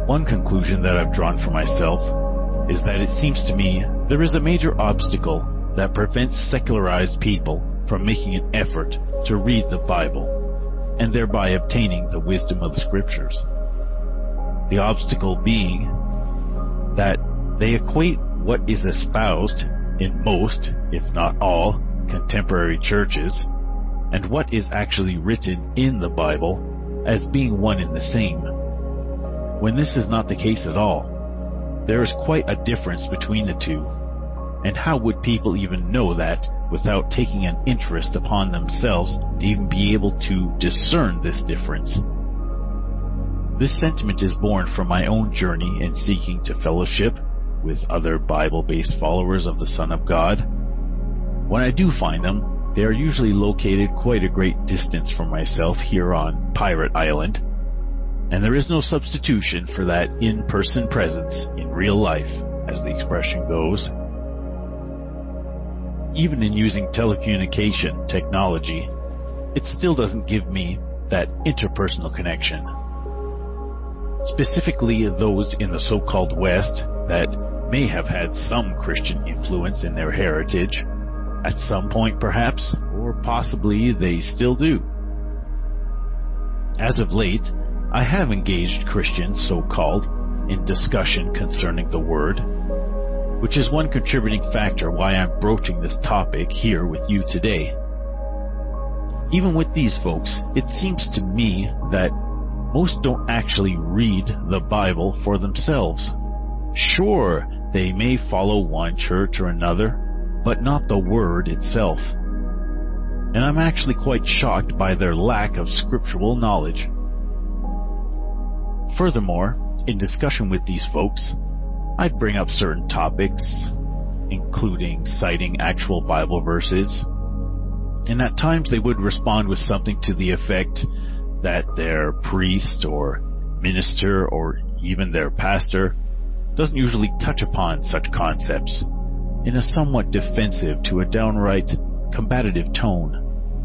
One conclusion that I've drawn for myself is that it seems to me there is a major obstacle that prevents secularized people from making an effort to read the Bible and thereby obtaining the wisdom of the Scriptures. The obstacle being that they equate what is espoused in most, if not all, contemporary churches and what is actually written in the Bible as being one and the same, when this is not the case at all. There is quite a difference between the two, and how would people even know that without taking an interest upon themselves to even be able to discern this difference? This sentiment is born from my own journey in seeking to fellowship with other Bible-based followers of the Son of God. When I do find them, they are usually located quite a great distance from myself here on Pirate Island, and there is no substitution for that in-person presence in real life, as the expression goes. Even in using telecommunication technology, it still doesn't give me that interpersonal connection. Specifically those in the so-called West that may have had some Christian influence in their heritage, at some point perhaps, or possibly they still do. As of late, I have engaged Christians, so-called, in discussion concerning the Word, which is one contributing factor why I'm broaching this topic here with you today. Even with these folks, it seems to me that most don't actually read the Bible for themselves. Sure, they may follow one church or another, but not the Word itself. And I'm actually quite shocked by their lack of scriptural knowledge. Furthermore, in discussion with these folks, I'd bring up certain topics, including citing actual Bible verses, and at times they would respond with something to the effect that their priest or minister or even their pastor doesn't usually touch upon such concepts in a somewhat defensive to a downright combative tone.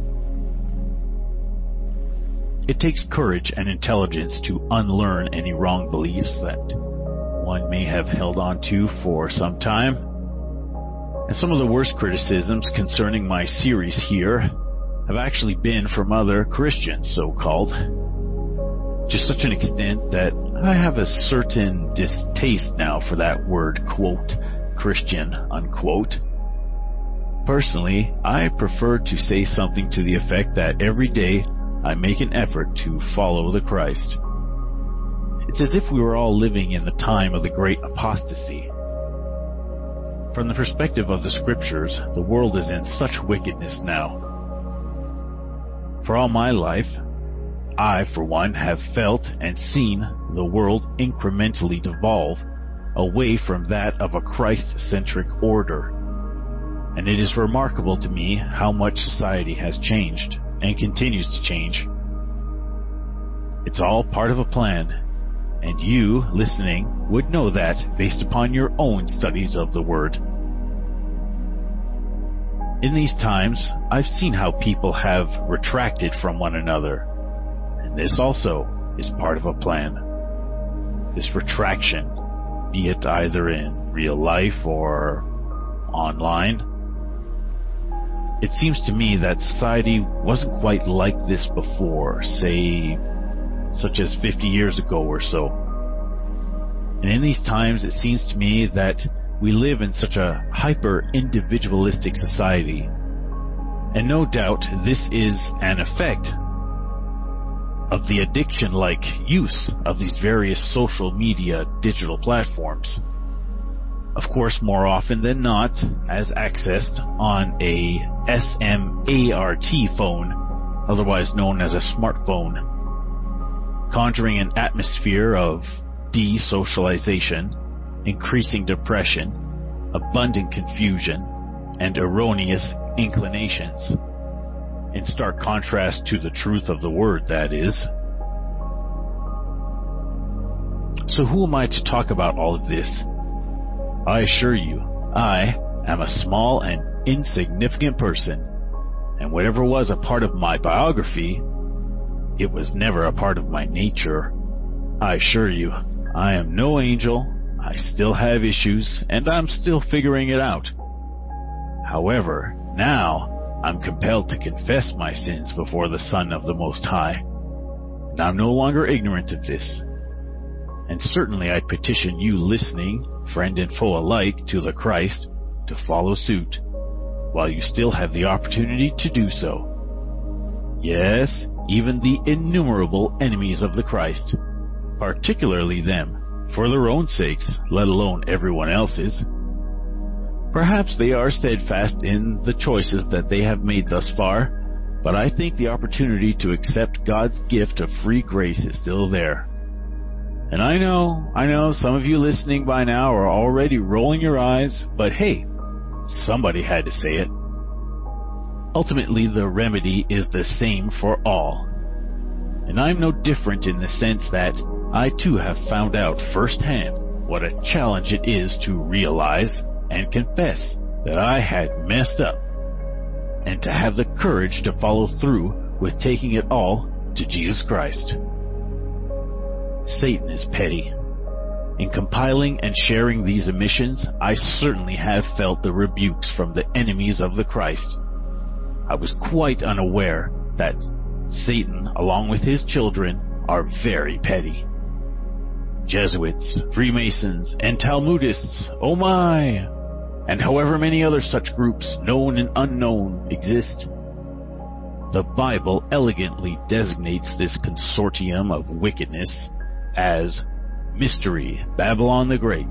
It takes courage and intelligence to unlearn any wrong beliefs that one may have held on to for some time. And some of the worst criticisms concerning my series here have actually been from other Christians, so-called, to such an extent that I have a certain distaste now for that word, quote, Christian, unquote. Personally, I prefer to say something to the effect that every day I make an effort to follow the Christ. It's as if we were all living in the time of the great apostasy. From the perspective of the Scriptures, the world is in such wickedness now. For all my life, I, for one, have felt and seen the world incrementally devolve away from that of a Christ-centric order. And it is remarkable to me how much society has changed and continues to change. It's all part of a plan, and you, listening, would know that based upon your own studies of the Word. In these times, I've seen how people have retracted from one another, and this also is part of a plan. This retraction, be it either in real life or online. It seems to me that society wasn't quite like this before, say, such as 50 years ago or so. And in these times, it seems to me that we live in such a hyper-individualistic society. And no doubt this is an effect of the addiction-like use of these various social media digital platforms. Of course, more often than not, as accessed on a SMART phone, otherwise known as a smartphone, conjuring an atmosphere of desocialization, increasing depression, abundant confusion, and erroneous inclinations. In stark contrast to the truth of the Word, that is. So who am I to talk about all of this? I assure you, I am a small and insignificant person, and whatever was a part of my biography, it was never a part of my nature. I assure you, I am no angel, I still have issues, and I'm still figuring it out. However, now I'm compelled to confess my sins before the Son of the Most High, and I'm no longer ignorant of this. And certainly I petition you listening, friend and foe alike, to the Christ, to follow suit, while you still have the opportunity to do so. Yes, even the innumerable enemies of the Christ, particularly them, for their own sakes, let alone everyone else's. Perhaps they are steadfast in the choices that they have made thus far, but I think the opportunity to accept God's gift of free grace is still there. And I know some of you listening by now are already rolling your eyes, but hey, somebody had to say it. Ultimately, the remedy is the same for all. And I'm no different in the sense that I too have found out firsthand what a challenge it is to realize and confess that I had messed up, and to have the courage to follow through with taking it all to Jesus Christ. Satan is petty. In compiling and sharing these emissions, I certainly have felt the rebukes from the enemies of the Christ. I was quite unaware that Satan, along with his children, are very petty. Jesuits, Freemasons, and Talmudists, oh my! And however many other such groups, known and unknown, exist. The Bible elegantly designates this consortium of wickedness as Mystery Babylon the Great.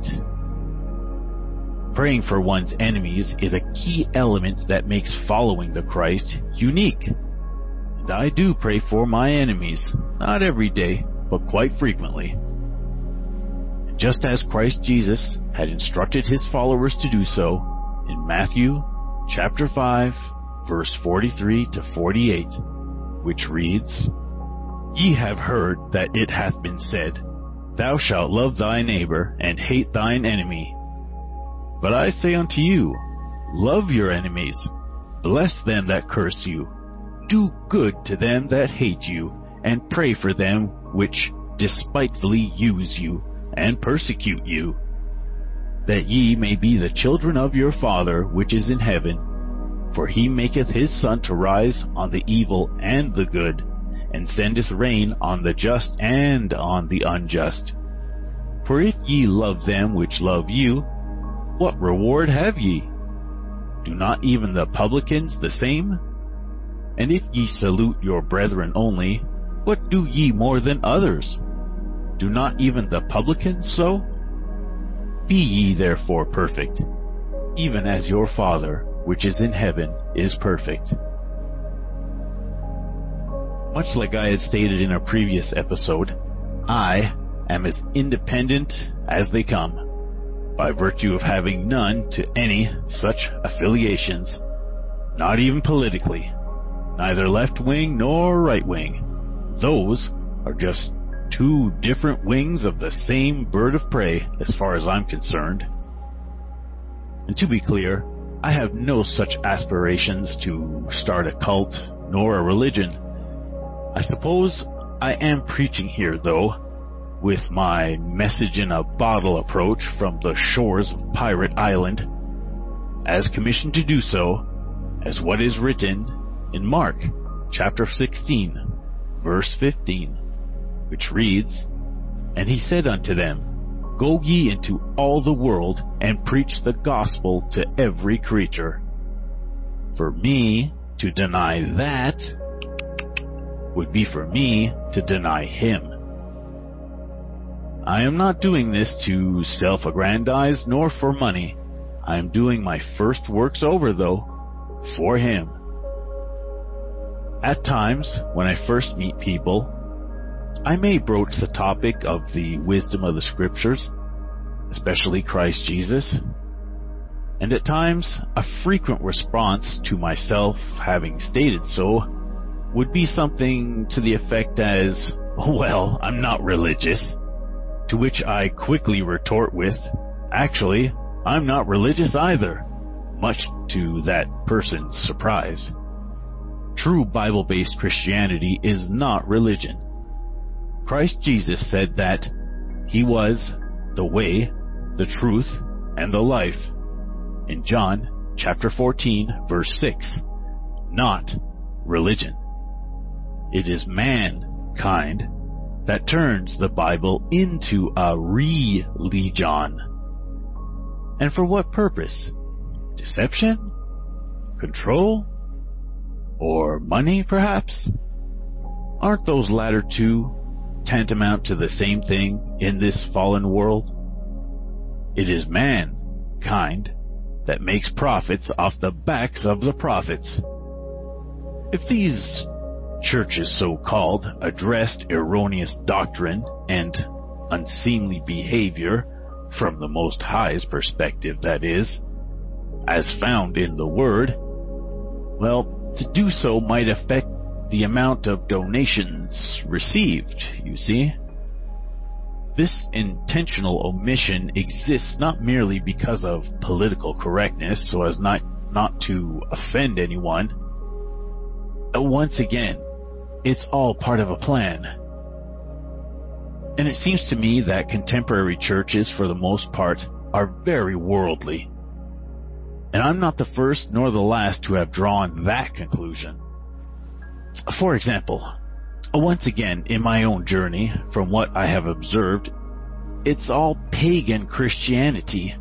Praying for one's enemies is a key element that makes following the Christ unique. And I do pray for my enemies, not every day, but quite frequently. And just as Christ Jesus had instructed his followers to do so in Matthew chapter 5, verse 43 to 48, which reads, Ye have heard that it hath been said, Thou shalt love thy neighbor, and hate thine enemy. But I say unto you, love your enemies, bless them that curse you, do good to them that hate you, and pray for them which despitefully use you, and persecute you, that ye may be the children of your Father which is in heaven. For he maketh his sun to rise on the evil and the good, and sendeth rain on the just and on the unjust. For if ye love them which love you, what reward have ye? Do not even the publicans the same? And if ye salute your brethren only, what do ye more than others? Do not even the publicans so? Be ye therefore perfect, even as your Father which is in heaven is perfect. Much like I had stated in a previous episode, I am as independent as they come, by virtue of having none to any such affiliations, not even politically, neither left wing nor right wing. Those are just two different wings of the same bird of prey as far as I'm concerned. And to be clear, I have no such aspirations to start a cult nor a religion. I suppose I am preaching here, though, with my message in a bottle approach from the shores of Pirate Island, as commissioned to do so, as what is written in Mark chapter 16, verse 15, which reads, And he said unto them, Go ye into all the world, and preach the gospel to every creature. For me to deny that would be for me to deny him. I am not doing this to self-aggrandize nor for money. I am doing my first works over, though, for him. At times, when I first meet people, I may broach the topic of the wisdom of the Scriptures, especially Christ Jesus, and at times a frequent response to myself having stated so would be something to the effect as, well, I'm not religious, to which I quickly retort with, actually, I'm not religious either, much to that person's surprise. True Bible-based Christianity is not religion. Christ Jesus said that he was the way, the truth, and the life. In John chapter 14, verse 6. Not religion. It is mankind that turns the Bible into a religion. And for what purpose? Deception? Control? Or money, perhaps? Aren't those latter two tantamount to the same thing in this fallen world? It is mankind that makes profits off the backs of the prophets. If these churches, so-called, addressed erroneous doctrine and unseemly behavior from the Most High's perspective, that is, as found in the Word, well, to do so might affect the amount of donations received, you see. This intentional omission exists not merely because of political correctness, so as not to offend anyone. Once again, it's all part of a plan. And it seems to me that contemporary churches, for the most part, are very worldly. And I'm not the first nor the last to have drawn that conclusion. For example, once again, in my own journey, from what I have observed, it's all pagan Christianity.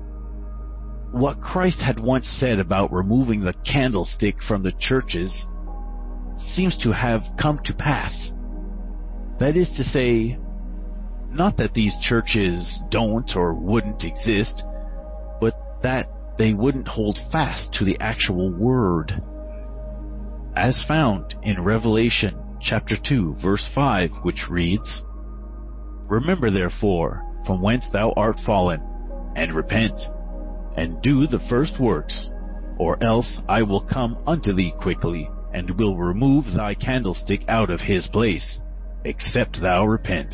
What Christ had once said about removing the candlestick from the churches seems to have come to pass. That is to say, not that these churches don't or wouldn't exist, but that they wouldn't hold fast to the actual word. As found in Revelation chapter 2, verse 5, which reads, "Remember therefore from whence thou art fallen, and repent, and do the first works, or else I will come unto thee quickly, and will remove thy candlestick out of his place, except thou repent."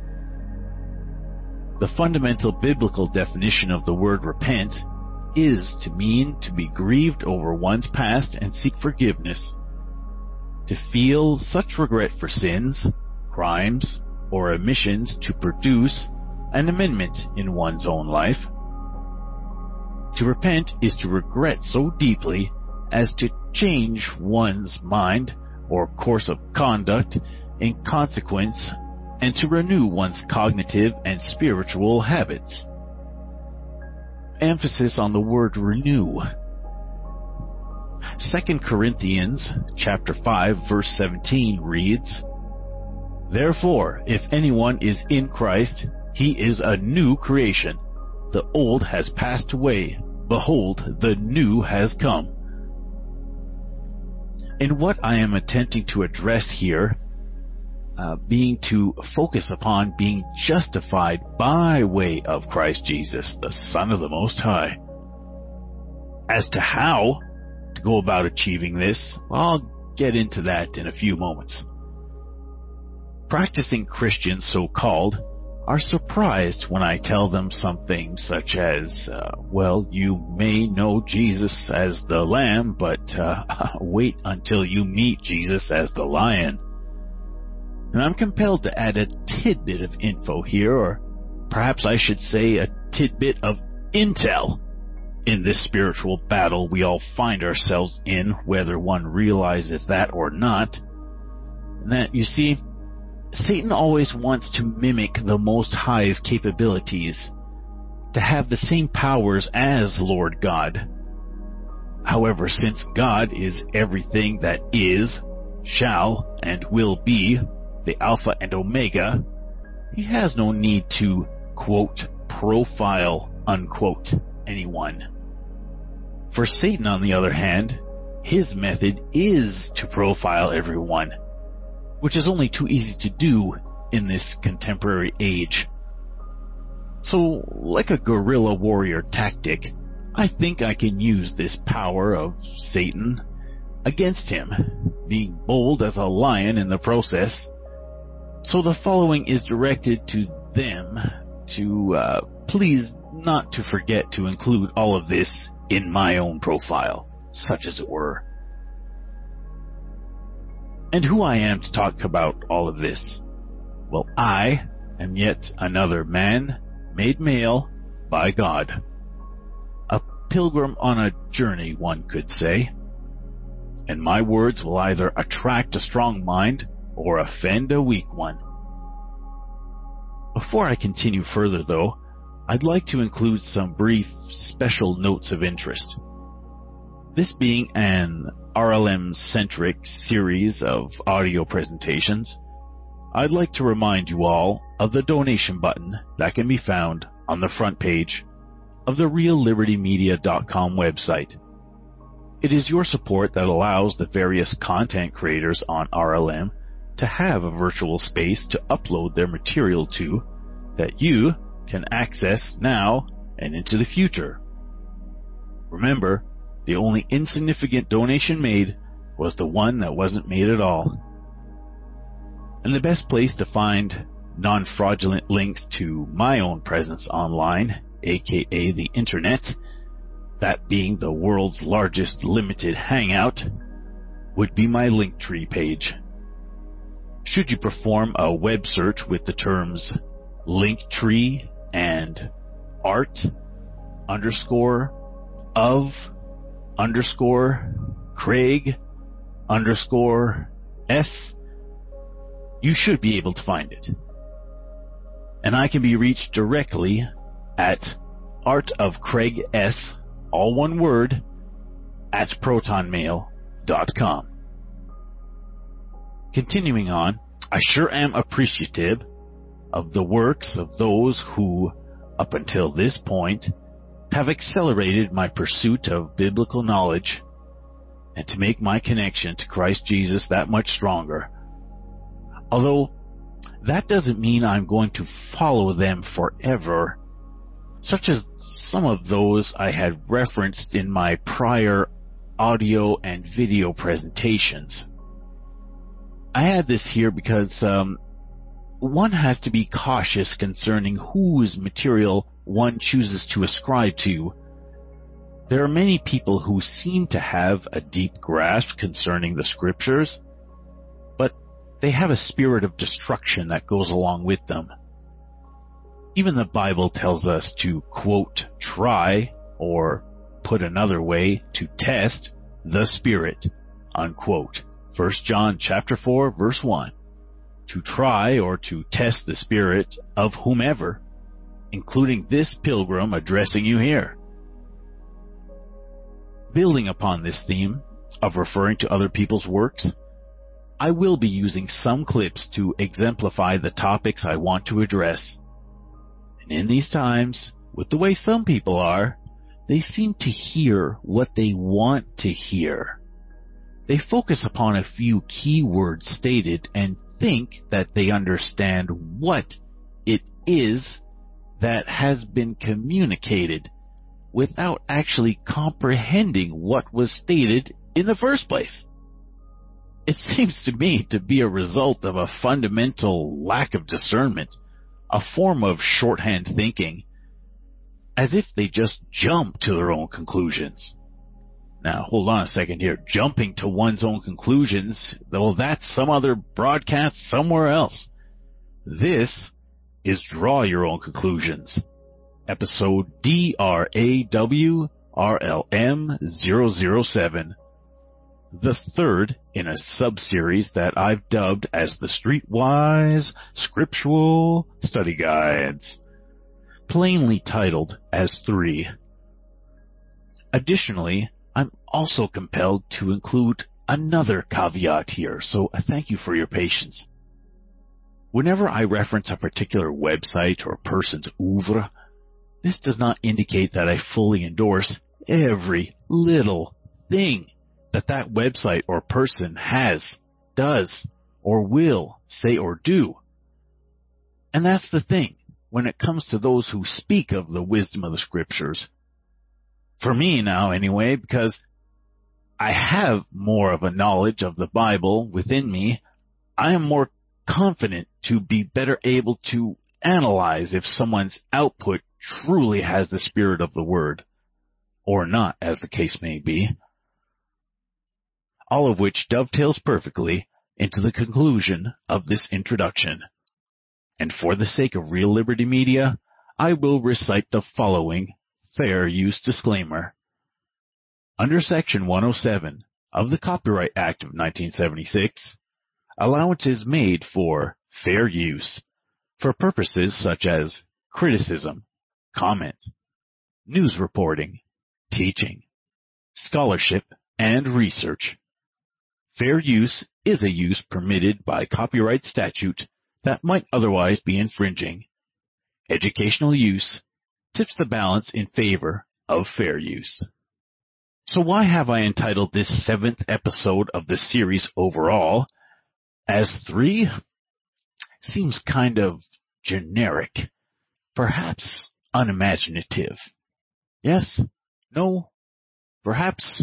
The fundamental biblical definition of the word repent is to mean to be grieved over one's past and seek forgiveness, to feel such regret for sins, crimes, or omissions to produce an amendment in one's own life. To repent is to regret so deeply as to change one's mind or course of conduct in consequence, and to renew one's cognitive and spiritual habits. Emphasis on the word renew. 2 Corinthians chapter 5, verse 17 reads, "Therefore, if anyone is in Christ, he is a new creation. The old has passed away. Behold, the new has come." And what I am attempting to address here, being to focus upon being justified by way of Christ Jesus, the Son of the Most High. As to how to go about achieving this, I'll get into that in a few moments. Practicing Christians, so-called, are surprised when I tell them something such as, well, you may know Jesus as the Lamb, but wait until you meet Jesus as the Lion. And I'm compelled to add a tidbit of info here, or perhaps I should say a tidbit of intel, in this spiritual battle we all find ourselves in, whether one realizes that or not. And that, you see, Satan always wants to mimic the Most High's capabilities, to have the same powers as Lord God. However, since God is everything that is, shall, and will be, the Alpha and Omega, he has no need to, quote, profile, unquote, anyone. For Satan, on the other hand, his method is to profile everyone, which is only too easy to do in this contemporary age. So, like a guerrilla warrior tactic, I think I can use this power of Satan against him, being bold as a lion in the process. So the following is directed to them to please not to forget to include all of this in my own profile, such as it were. And who I am to talk about all of this? Well, I am yet another man made male by God. A pilgrim on a journey, one could say. And my words will either attract a strong mind or offend a weak one. Before I continue further, though, I'd like to include some brief special notes of interest. This being an RLM-centric series of audio presentations, I'd like to remind you all of the donation button that can be found on the front page of the reallibertymedia.com website. It is your support that allows the various content creators on RLM to have a virtual space to upload their material to that you can access now and into the future. Remember, the only insignificant donation made was the one that wasn't made at all. And the best place to find non-fraudulent links to my own presence online, aka the internet, that being the world's largest limited hangout, would be my Linktree page. Should you perform a web search with the terms Linktree and art_of_Craig_S, you should be able to find it. And I can be reached directly at artofcraigs, all one word, at protonmail.com. Continuing on, I sure am appreciative of the works of those who, up until this point, have accelerated my pursuit of biblical knowledge and to make my connection to Christ Jesus that much stronger. Although, that doesn't mean I'm going to follow them forever, such as some of those I had referenced in my prior audio and video presentations. I had this here because one has to be cautious concerning whose material one chooses to ascribe to. There are many people who seem to have a deep grasp concerning the scriptures, but they have a spirit of destruction that goes along with them. Even the Bible tells us to, quote, try, or put another way, to test the Spirit, unquote. 1 John chapter 4, verse 1. To try or to test the spirit of whomever, including this pilgrim addressing you here. Building upon this theme of referring to other people's works, I will be using some clips to exemplify the topics I want to address. And in these times, with the way some people are, they seem to hear what they want to hear. They focus upon a few key words stated and think that they understand what it is that has been communicated without actually comprehending what was stated in the first place. It seems to me to be a result of a fundamental lack of discernment, a form of shorthand thinking, as if they just jump to their own conclusions. Now, hold on a second here. Jumping to one's own conclusions, well, that's some other broadcast somewhere else. This is Draw Your Own Conclusions, episode DRAWRLM007, the third in a sub-series that I've dubbed as the Streetwise Scriptural Study Guides, plainly titled as 3. Additionally, I'm also compelled to include another caveat here, so thank you for your patience. Whenever I reference a particular website or person's oeuvre, this does not indicate that I fully endorse every little thing that website or person has, does, or will say or do. And that's the thing when it comes to those who speak of the wisdom of the scriptures. For me now, anyway, because I have more of a knowledge of the Bible within me, I am more confident to be better able to analyze if someone's output truly has the spirit of the Word, or not, as the case may be. All of which dovetails perfectly into the conclusion of this introduction. and for the sake of Real Liberty Media, I will recite the following fair use disclaimer. Under Section 107 of the Copyright Act of 1976, allowance is made for fair use for purposes such as criticism, comment, news reporting, teaching, scholarship, and research. Fair use is a use permitted by copyright statute that might otherwise be infringing. Educational use tips the balance in favor of fair use. So why have I entitled this 7th episode of the series overall as 3? Seems kind of generic, perhaps unimaginative. Yes? No? Perhaps?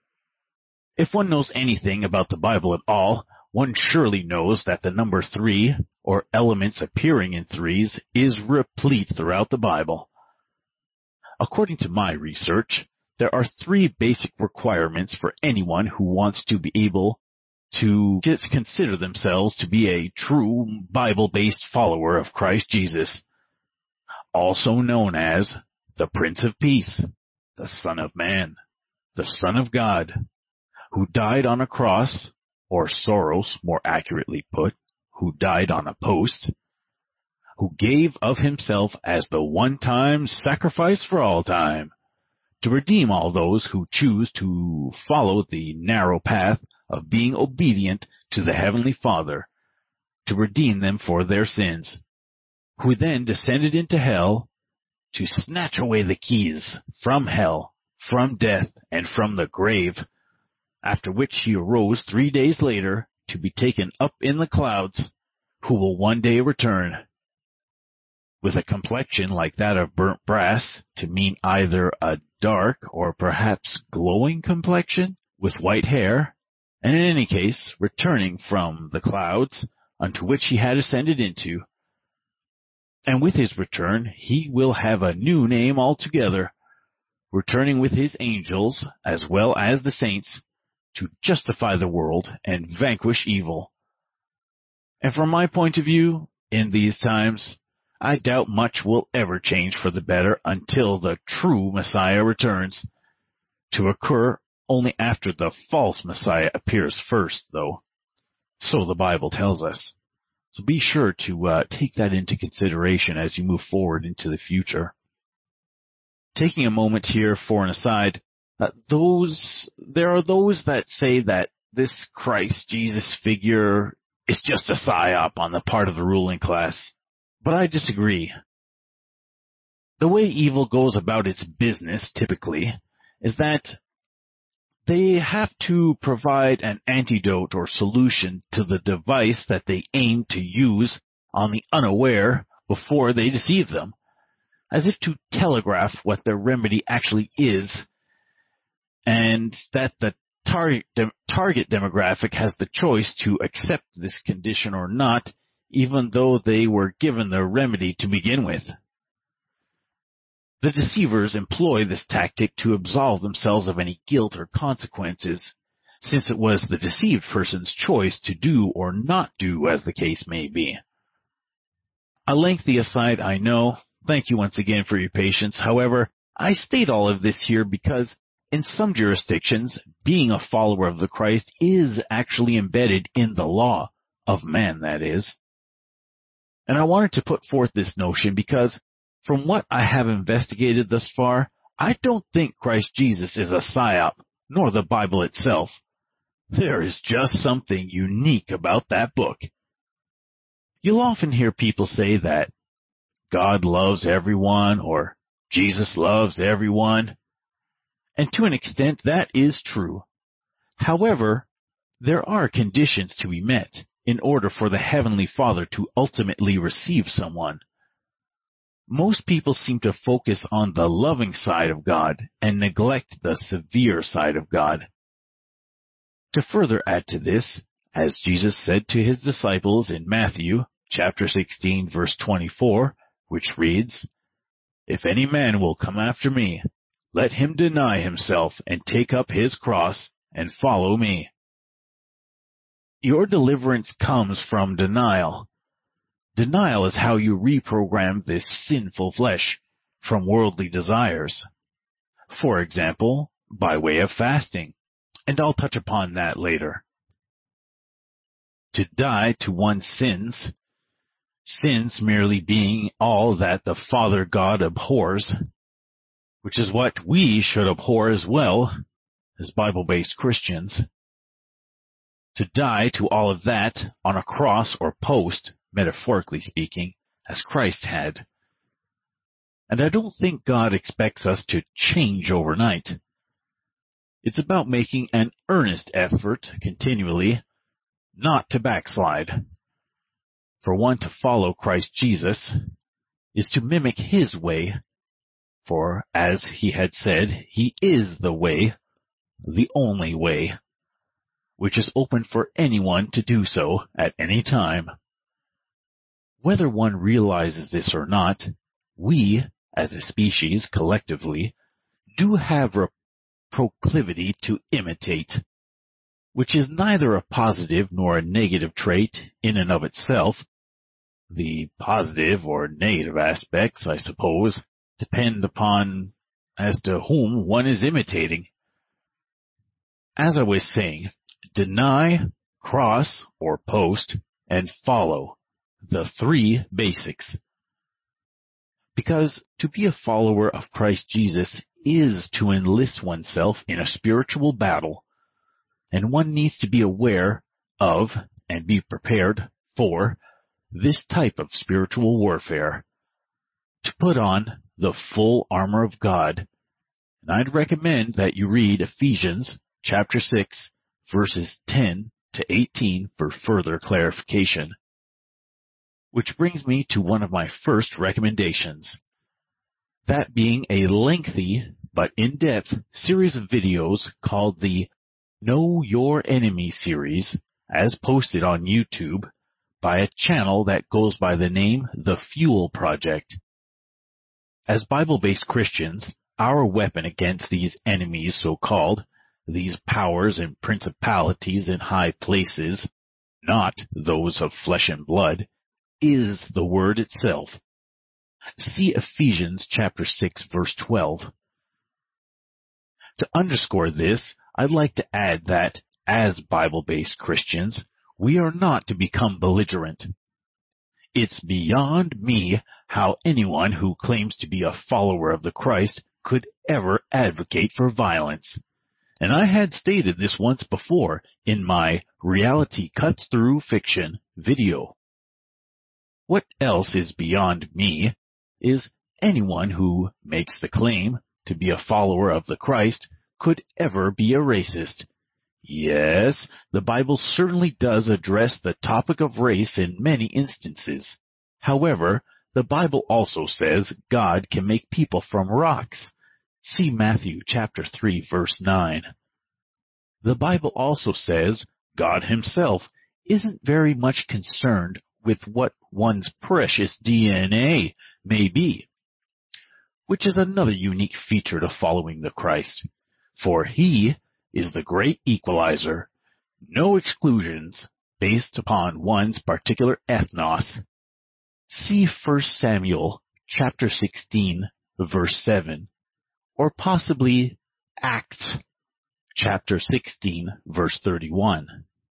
If one knows anything about the Bible at all, one surely knows that the number 3, or elements appearing in threes, is replete throughout the Bible. According to my research, there are 3 basic requirements for anyone who wants to be able to just consider themselves to be a true Bible-based follower of Christ Jesus, also known as the Prince of Peace, the Son of Man, the Son of God, who died on a cross, or Soros, more accurately put, who died on a post, who gave of himself as the one-time sacrifice for all time, to redeem all those who choose to follow the narrow path of being obedient to the Heavenly Father, to redeem them for their sins, who then descended into hell to snatch away the keys from hell, from death, and from the grave, after which he arose 3 days later to be taken up in the clouds, who will one day return, with a complexion like that of burnt brass, to mean either a dark or perhaps glowing complexion, with white hair, and in any case, returning from the clouds unto which he had ascended into. And with his return, he will have a new name altogether, returning with his angels, as well as the saints, to justify the world and vanquish evil. And from my point of view, in these times, I doubt much will ever change for the better until the true Messiah returns, to occur only after the false Messiah appears first, though. So the Bible tells us. So be sure to take that into consideration as you move forward into the future. Taking a moment here for an aside, there are those that say that this Christ Jesus figure is just a psyop on the part of the ruling class. But I disagree. The way evil goes about its business, typically, is that they have to provide an antidote or solution to the device that they aim to use on the unaware before they deceive them, as if to telegraph what their remedy actually is, and that the target demographic has the choice to accept this condition or not, even though they were given the remedy to begin with. The deceivers employ this tactic to absolve themselves of any guilt or consequences, since it was the deceived person's choice to do or not do, as the case may be. A lengthy aside, I know. Thank you once again for your patience. However, I state all of this here because in some jurisdictions, being a follower of the Christ is actually embedded in the law of man, that is. And I wanted to put forth this notion because, from what I have investigated thus far, I don't think Christ Jesus is a psyop, nor the Bible itself. There is just something unique about that book. You'll often hear people say that God loves everyone, or Jesus loves everyone. And to an extent, that is true. However, there are conditions to be met in order for the Heavenly Father to ultimately receive someone. Most people seem to focus on the loving side of God and neglect the severe side of God. To further add to this, as Jesus said to his disciples in Matthew chapter 16, verse 24, which reads, "If any man will come after me, let him deny himself and take up his cross and follow me." Your deliverance comes from denial. Denial is how you reprogram this sinful flesh from worldly desires. For example, by way of fasting, and I'll touch upon that later. To die to one's sins merely being all that the Father God abhors, which is what we should abhor as well as Bible-based Christians. To die to all of that on a cross or post, metaphorically speaking, as Christ had. And I don't think God expects us to change overnight. It's about making an earnest effort continually not to backslide. For one to follow Christ Jesus is to mimic His way, for as He had said, He is the way, the only way, which is open for anyone to do so at any time. Whether one realizes this or not, we, as a species collectively, do have a proclivity to imitate, which is neither a positive nor a negative trait in and of itself. The positive or negative aspects, I suppose, depend upon as to whom one is imitating. As I was saying, deny, cross or post, and follow, the three basics. Because to be a follower of Christ Jesus is to enlist oneself in a spiritual battle, and one needs to be aware of and be prepared for this type of spiritual warfare, to put on the full armor of God. And I'd recommend that you read Ephesians chapter 6, verses 10 to 18 for further clarification. Which brings me to one of my first recommendations, that being a lengthy but in-depth series of videos called the Know Your Enemy series, as posted on YouTube by a channel that goes by the name The Fuel Project. As Bible-based Christians, our weapon against these enemies, so-called, these powers and principalities in high places, not those of flesh and blood, is the Word itself. See Ephesians chapter 6, verse 12. To underscore this, I'd like to add that, as Bible-based Christians, we are not to become belligerent. It's beyond me how anyone who claims to be a follower of the Christ could ever advocate for violence. And I had stated this once before in my Reality Cuts Through Fiction video. What else is beyond me is anyone who makes the claim to be a follower of the Christ could ever be a racist. Yes, the Bible certainly does address the topic of race in many instances. However, the Bible also says God can make people from rocks. See Matthew chapter 3, verse 9. The Bible also says God Himself isn't very much concerned with what one's precious DNA may be, which is another unique feature to following the Christ, for He is the great equalizer, no exclusions based upon one's particular ethnos. See 1 Samuel chapter 16, verse 7, or possibly Acts chapter 16, verse 31.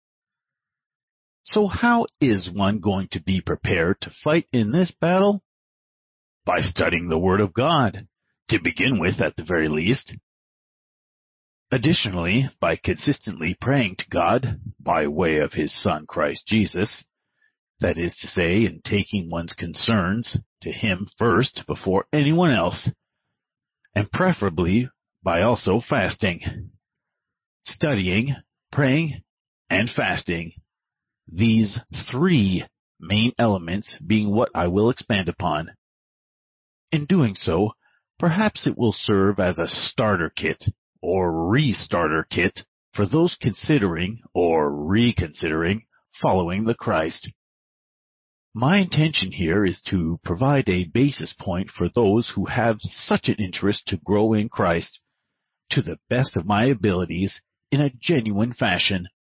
So how is one going to be prepared to fight in this battle? By studying the Word of God, to begin with at the very least. Additionally, by consistently praying to God by way of His Son Christ Jesus, that is to say, in taking one's concerns to Him first before anyone else, and preferably by also fasting. Studying, praying, and fasting, these three main elements being what I will expand upon. In doing so, perhaps it will serve as a starter kit or restarter kit for those considering or reconsidering following the Christ. My intention here is to provide a basis point for those who have such an interest to grow in Christ to the best of my abilities in a genuine fashion,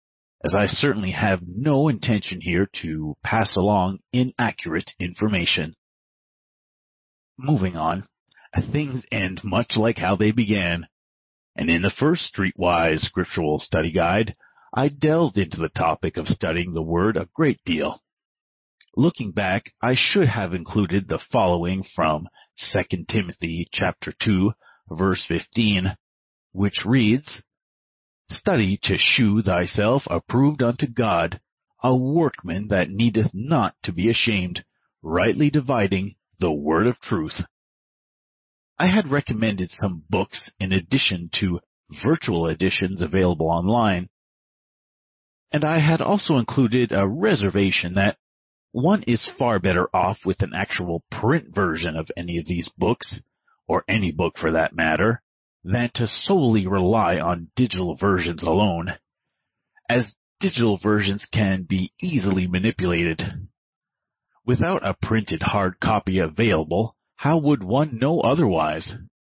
as I certainly have no intention here to pass along inaccurate information. Moving on, things end much like how they began, and in the first Streetwise Scriptural Study Guide, I delved into the topic of studying the Word a great deal. Looking back, I should have included the following from 2 Timothy chapter 2, verse 15, which reads, "Study to shew thyself approved unto God, a workman that needeth not to be ashamed, rightly dividing the word of truth." I had recommended some books in addition to virtual editions available online, and I had also included a reservation that one is far better off with an actual print version of any of these books, or any book for that matter, than to solely rely on digital versions alone, as digital versions can be easily manipulated. Without a printed hard copy available, how would one know otherwise?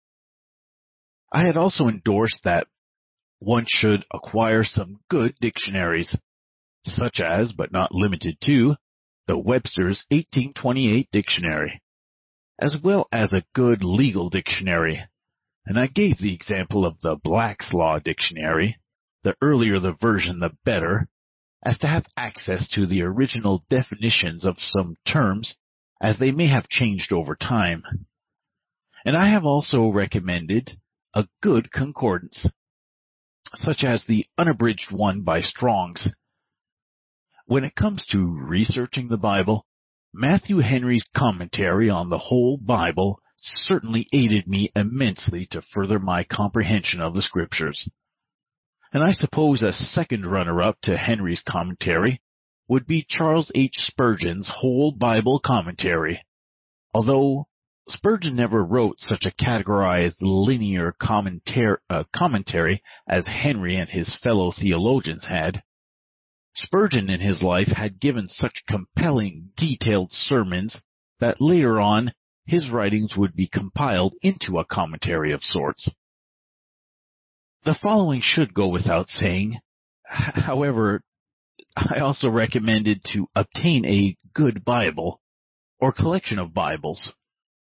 I had also endorsed that one should acquire some good dictionaries, such as, but not limited to, the Webster's 1828 Dictionary, as well as a good legal dictionary, and I gave the example of the Black's Law Dictionary, the earlier the version the better, as to have access to the original definitions of some terms, as they may have changed over time. And I have also recommended a good concordance, such as the unabridged one by Strong's. When it comes to researching the Bible, Matthew Henry's commentary on the whole Bible certainly aided me immensely to further my comprehension of the Scriptures. And I suppose a second runner-up to Henry's commentary would be Charles H. Spurgeon's whole Bible commentary, although Spurgeon never wrote such a categorized linear commentary as Henry and his fellow theologians had. Spurgeon in his life had given such compelling, detailed sermons that later on his writings would be compiled into a commentary of sorts. The following should go without saying. However, I also recommended to obtain a good Bible or collection of Bibles.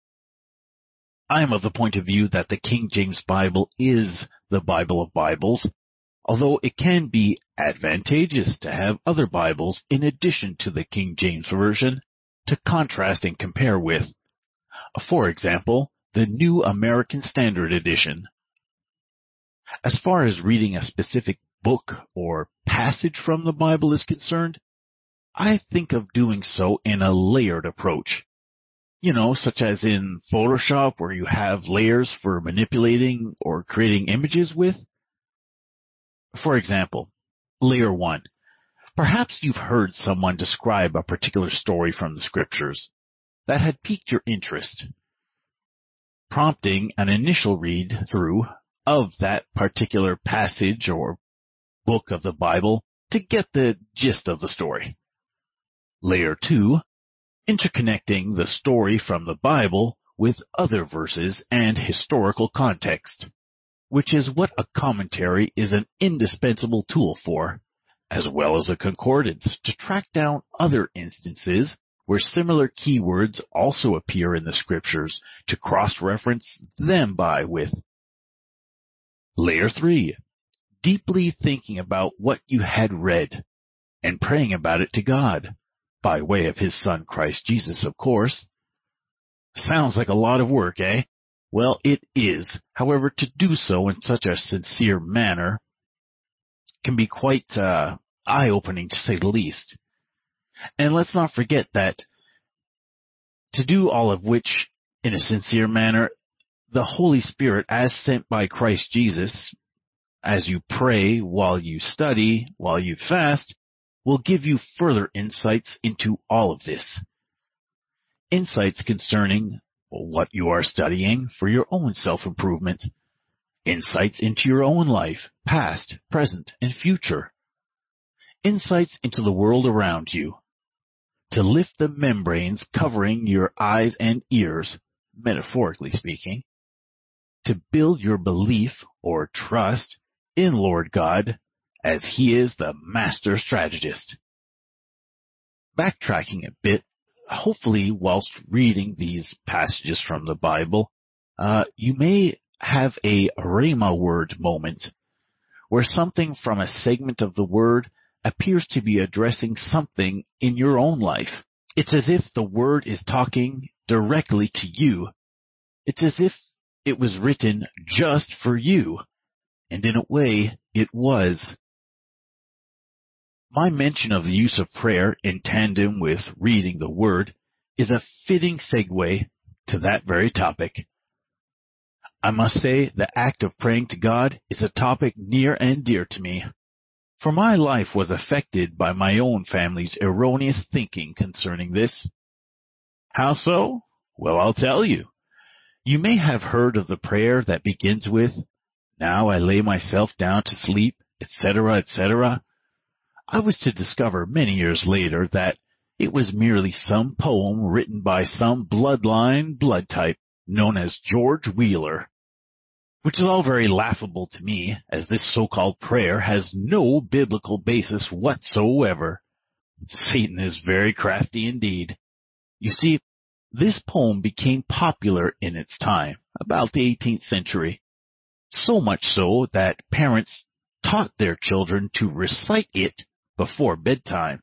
I am of the point of view that the King James Bible is the Bible of Bibles, although it can be advantageous to have other Bibles in addition to the King James Version to contrast and compare with. For example, the New American Standard Edition. As far as reading a specific book or passage from the Bible is concerned, I think of doing so in a layered approach. Such as in Photoshop, where you have layers for manipulating or creating images with. For example, layer 1. Perhaps you've heard someone describe a particular story from the Scriptures that had piqued your interest, prompting an initial read-through of that particular passage or book of the Bible to get the gist of the story. Layer 2. Interconnecting the story from the Bible with other verses and historical context, which is what a commentary is an indispensable tool for, as well as a concordance to track down other instances where similar keywords also appear in the Scriptures to cross-reference them by with. Layer 3. Deeply thinking about what you had read and praying about it to God, by way of His Son Christ Jesus, of course. Sounds like a lot of work, eh? Well, it is. However, to do so in such a sincere manner can be quite eye-opening, to say the least. And let's not forget that to do all of which in a sincere manner, the Holy Spirit, as sent by Christ Jesus, as you pray, while you study, while you fast, will give you further insights into all of this. Insights concerning what you are studying for your own self-improvement. Insights into your own life, past, present, and future. Insights into the world around you. To lift the membranes covering your eyes and ears, metaphorically speaking. To build your belief or trust in Lord God as he is the master strategist. Backtracking a bit, hopefully whilst reading these passages from the Bible, you may have a Rhema word moment, where something from a segment of the word appears to be addressing something in your own life. It's as if the word is talking directly to you. It's as if it was written just for you. And in a way, it was. My mention of the use of prayer in tandem with reading the Word is a fitting segue to that very topic. I must say the act of praying to God is a topic near and dear to me, for my life was affected by my own family's erroneous thinking concerning this. How so? Well, I'll tell you. You may have heard of the prayer that begins with, "Now I lay myself down to sleep," etc., etc. I was to discover many years later that it was merely some poem written by some bloodline blood type known as George Wheeler, which is all very laughable to me, as this so-called prayer has no biblical basis whatsoever. Satan is very crafty indeed. You see, this poem became popular in its time, about the 18th century, so much so that parents taught their children to recite it before bedtime.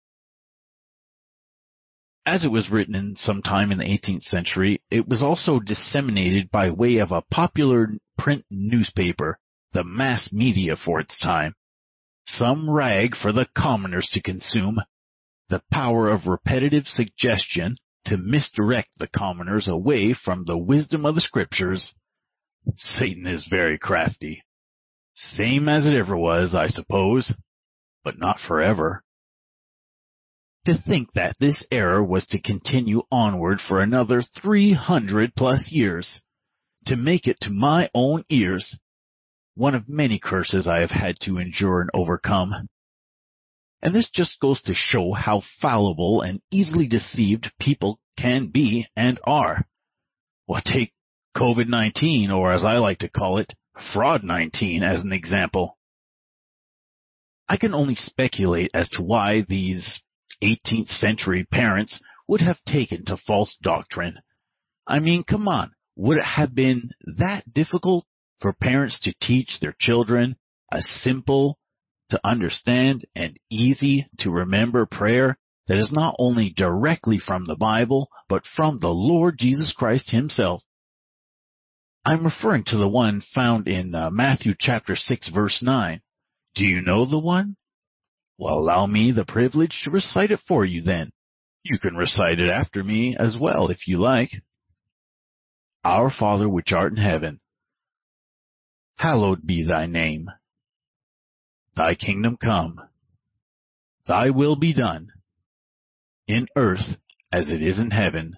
As it was written sometime in the 18th century, it was also disseminated by way of a popular print newspaper, the mass media for its time. Some rag for the commoners to consume, the power of repetitive suggestion to misdirect the commoners away from the wisdom of the Scriptures. Satan is very crafty. Same as it ever was, I suppose, but not forever. To think that this error was to continue onward for another 300+ years, to make it to my own ears, one of many curses I have had to endure and overcome. And this just goes to show how fallible and easily deceived people can be and are. Well, take COVID-19, or as I like to call it, Fraud-19, as an example. I can only speculate as to why these 18th century parents would have taken to false doctrine. I mean, come on, would it have been that difficult for parents to teach their children a simple to understand and easy to remember prayer that is not only directly from the Bible, but from the Lord Jesus Christ himself? I'm referring to the one found in Matthew chapter 6, verse 9. Do you know the one? Well, allow me the privilege to recite it for you then. You can recite it after me as well if you like. Our Father which art in heaven, hallowed be thy name. Thy kingdom come. Thy will be done, in earth as it is in heaven.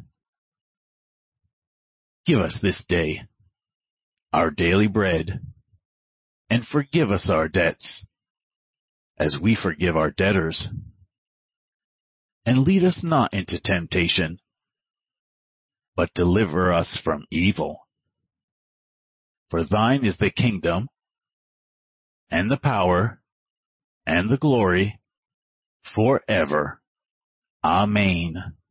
Give us this day our daily bread, and forgive us our debts, as we forgive our debtors. And lead us not into temptation, but deliver us from evil. For thine is the kingdom, and the power, and the glory, forever. Amen.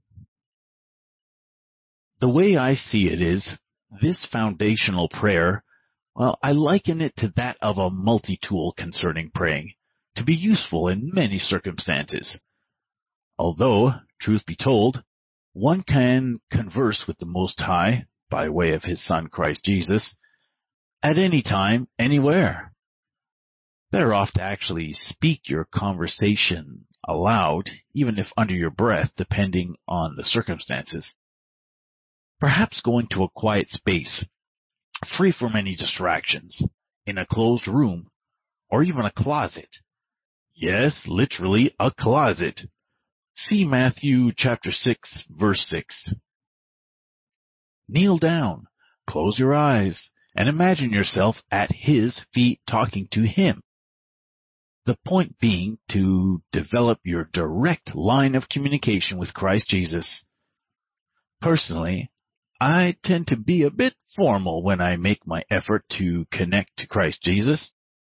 The way I see it is, this foundational prayer, well, I liken it to that of a multi-tool concerning praying, to be useful in many circumstances. Although, truth be told, one can converse with the Most High, by way of his Son Christ Jesus, at any time, anywhere. Better off to actually speak your conversation aloud, even if under your breath, depending on the circumstances. Perhaps going to a quiet space, free from any distractions, in a closed room, or even a closet. Yes, literally a closet. See Matthew chapter 6, verse 6. Kneel down, close your eyes, and imagine yourself at his feet talking to him. The point being to develop your direct line of communication with Christ Jesus. Personally, I tend to be a bit formal when I make my effort to connect to Christ Jesus.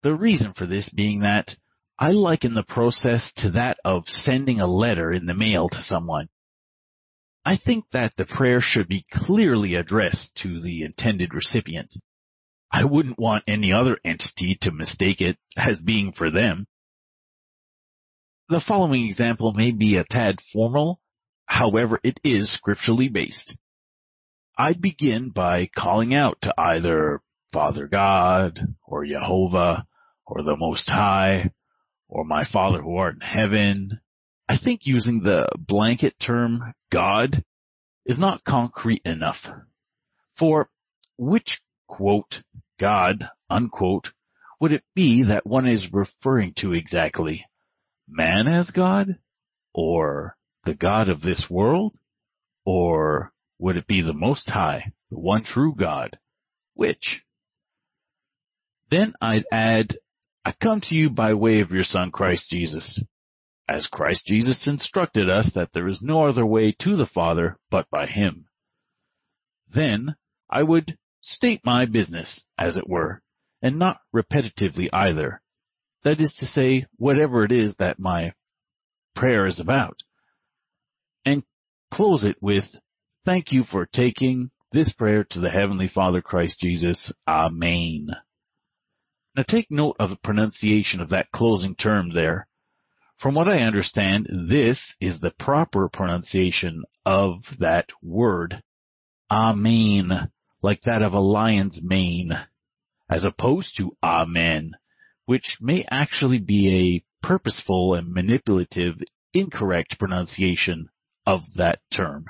The reason for this being that I liken the process to that of sending a letter in the mail to someone. I think that the prayer should be clearly addressed to the intended recipient. I wouldn't want any other entity to mistake it as being for them. The following example may be a tad formal, however it is scripturally based. I'd begin by calling out to either Father God, or Jehovah, or the Most High, or my Father who art in heaven. I think using the blanket term God is not concrete enough. For which, quote, God, unquote, would it be that one is referring to exactly? Man as God? Or the God of this world? Or would it be the Most High, the one true God? Which? Then I'd add, I come to you by way of your Son Christ Jesus, as Christ Jesus instructed us that there is no other way to the Father but by him. Then I would state my business, as it were, and not repetitively either. That is to say, whatever it is that my prayer is about. And close it with, thank you for taking this prayer to the Heavenly Father Christ Jesus. Amen. Now take note of the pronunciation of that closing term there. From what I understand, this is the proper pronunciation of that word. Amen, like that of a lion's mane, as opposed to amen, which may actually be a purposeful and manipulative, incorrect pronunciation of that term.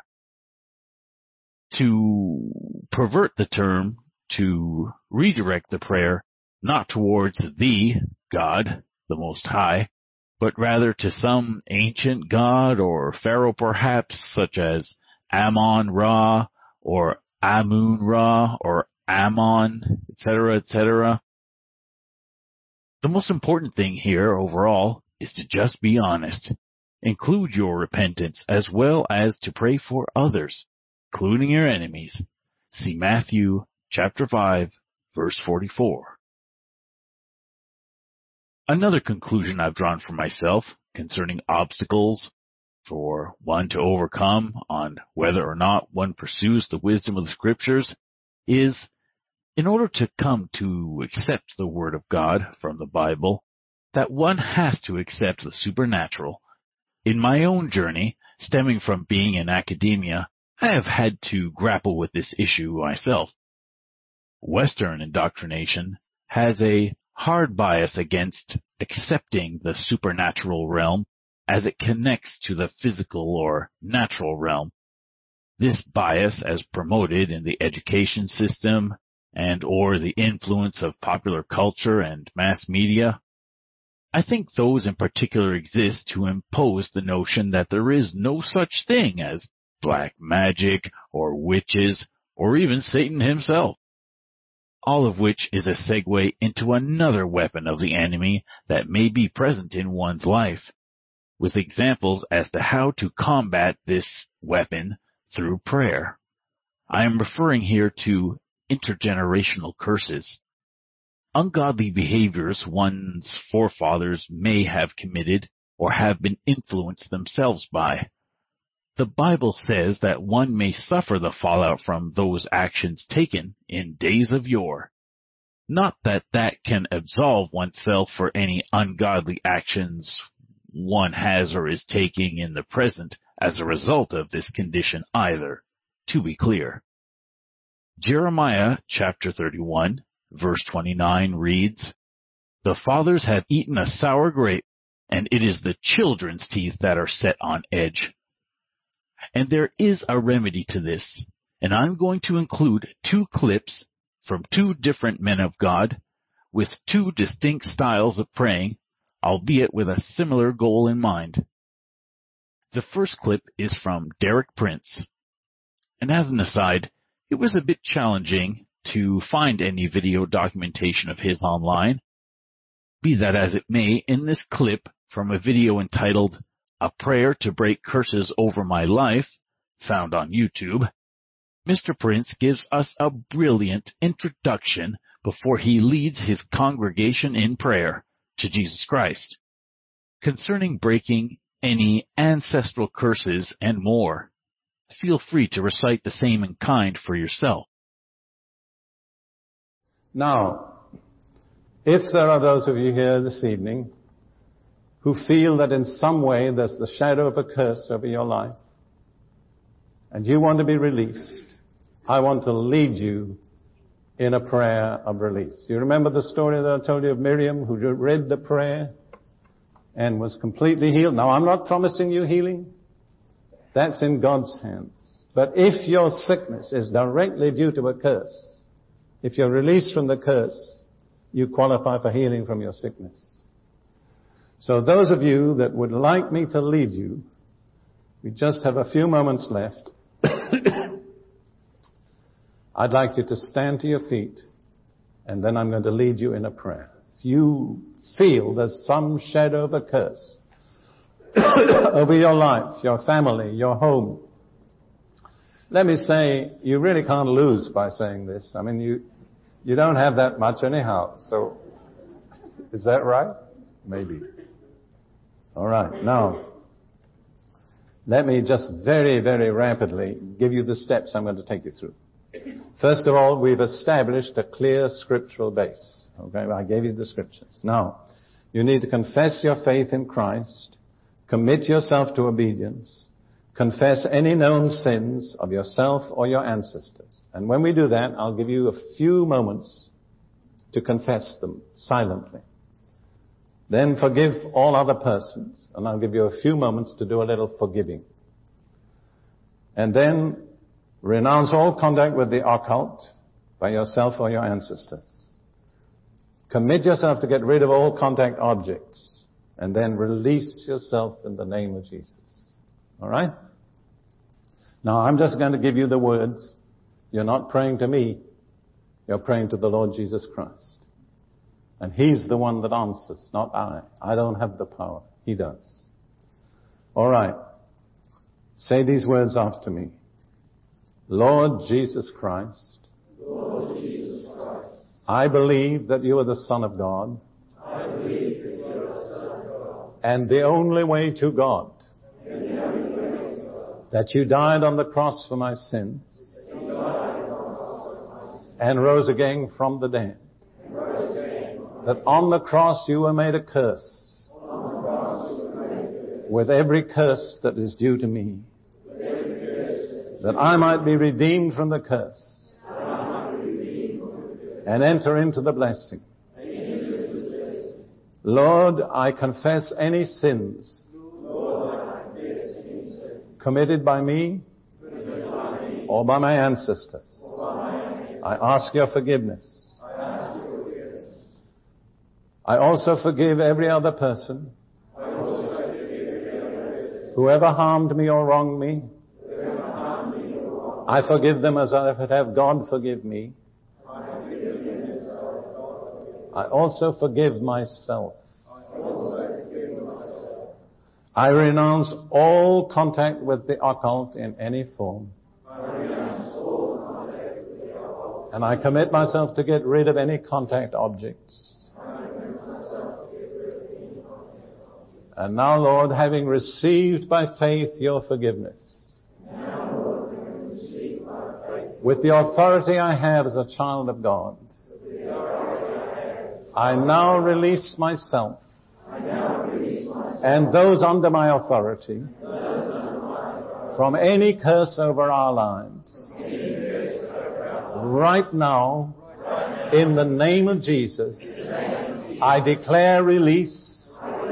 To pervert the term, to redirect the prayer, not towards the God, the Most High, but rather to some ancient god or pharaoh perhaps, such as Ammon-Ra, or Amun-Ra, or Ammon, etc., etc. The most important thing here overall is to just be honest. Include your repentance as well as to pray for others, including your enemies. See Matthew chapter 5, verse 44. Another conclusion I've drawn for myself concerning obstacles for one to overcome on whether or not one pursues the wisdom of the Scriptures is, in order to come to accept the Word of God from the Bible, that one has to accept the supernatural. In my own journey, stemming from being in academia, I have had to grapple with this issue myself. Western indoctrination has a hard bias against accepting the supernatural realm as it connects to the physical or natural realm. This bias, as promoted in the education system and or the influence of popular culture and mass media, I think those in particular exist to impose the notion that there is no such thing as black magic or witches or even Satan himself. All of which is a segue into another weapon of the enemy that may be present in one's life, with examples as to how to combat this weapon through prayer. I am referring here to intergenerational curses. Ungodly behaviors one's forefathers may have committed or have been influenced themselves by. The Bible says that one may suffer the fallout from those actions taken in days of yore. Not that that can absolve oneself for any ungodly actions one has or is taking in the present as a result of this condition either, to be clear. Jeremiah chapter 31, verse 29 reads, "The fathers have eaten a sour grape, and it is the children's teeth that are set on edge." And there is a remedy to this, and I'm going to include 2 clips from 2 different men of God with 2 distinct styles of praying, albeit with a similar goal in mind. The first clip is from Derek Prince. And as an aside, it was a bit challenging to find any video documentation of his online. Be that as it may, in this clip from a video entitled "A Prayer to Break Curses Over My Life," found on YouTube, Mr. Prince gives us a brilliant introduction before he leads his congregation in prayer to Jesus Christ concerning breaking any ancestral curses and more. Feel free to recite the same in kind for yourself. Now, if there are those of you here this evening who feel that in some way there's the shadow of a curse over your life, and you want to be released, I want to lead you in a prayer of release. You remember the story that I told you of Miriam who read the prayer and was completely healed? Now, I'm not promising you healing. That's in God's hands. But if your sickness is directly due to a curse, if you're released from the curse, you qualify for healing from your sickness. So those of you that would like me to lead you, we just have a few moments left. I'd like you to stand to your feet, and then I'm going to lead you in a prayer. If you feel there's some shadow of a curse over your life, your family, your home, let me say, you really can't lose by saying this. I mean, you don't have that much anyhow, so is that right? Maybe. All right, now, let me just very, very rapidly give you the steps I'm going to take you through. First of all, we've established a clear scriptural base. Okay, I gave you the scriptures. Now, you need to confess your faith in Christ, commit yourself to obedience, confess any known sins of yourself or your ancestors. And when we do that, I'll give you a few moments to confess them silently. Then forgive all other persons, and I'll give you a few moments to do a little forgiving. And then renounce all contact with the occult by yourself or your ancestors. Commit yourself to get rid of all contact objects, and then release yourself in the name of Jesus. All right? Now, I'm just going to give you the words. You're not praying to me. You're praying to the Lord Jesus Christ. And He's the one that answers, not I. I don't have the power. He does. All right. Say these words after me. Lord Jesus Christ, Lord Jesus Christ, I believe that you are the Son of God, I believe that you are the Son of God, and the only way to God, and the only way to God, that you died on the cross for my sins, that you died on the cross for my sins, and rose again from the dead, and rose again from that on the cross you were made a curse, on the cross you were made good, with every curse that is due to me, with every curse that I might be redeemed from the curse, that I might be redeemed from the curse, and enter into the blessing. and enter into the blessing. Lord, I confess any sins Lord, I confess any sin committed by me committed by me or by my ancestors. or by my ancestors. I ask your forgiveness. I ask your forgiveness. I also forgive every other person I also forgive every other person who ever harmed me or wronged me. who ever harmed me or wronged I forgive them as I would have God forgive me. me. I forgive them as I have God forgive me. I also forgive myself. I also forgive myself. I renounce all contact with the occult in any form. I renounce all contact with the occult. And I commit myself to get rid of any contact objects. I commit myself to get rid of any contact. And now, Lord, having received by faith your forgiveness, Now, Lord, having received by faith with the authority I have as a child of God, the authority I have, I now release myself I now release myself and those under my authority from any curse over our lives. Right now, in the name of Jesus, I declare release.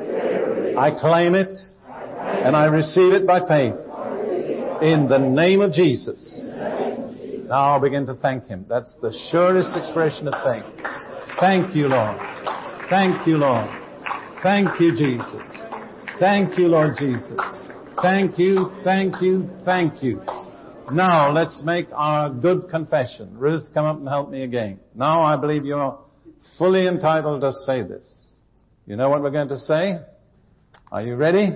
I claim it, and I receive it by faith. In the name of Jesus. Now I'll begin to thank Him. That's the surest expression of faith. Thank you, Lord. Thank you, Lord. Thank you, Jesus. Thank you, Lord Jesus. Thank you, thank you, thank you. Now let's make our good confession. Ruth, come up and help me again. Now I believe you're fully entitled to say this. You know what we're going to say? Are you ready?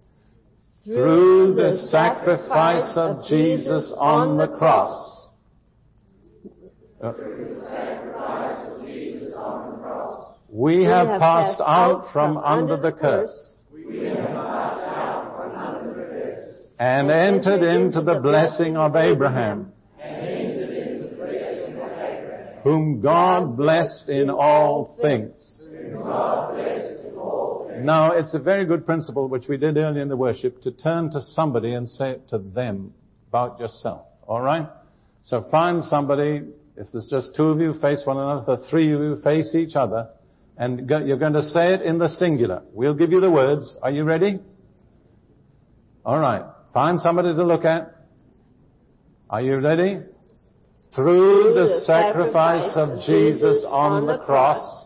Through the sacrifice of Jesus on the cross. through the sacrifice of Jesus We have passed out from under the curse and entered into the blessing of Abraham, whom God blessed in all things. Now, it's a very good principle, which we did earlier in the worship, to turn to somebody and say it to them about yourself. All right? So find somebody. If there's just two of you, face one another. If there's three of you, face each other. And you're going to say it in the singular. We'll give you the words. Are you ready? All right. Find somebody to look at. Are you ready? Through the sacrifice of Jesus on the cross,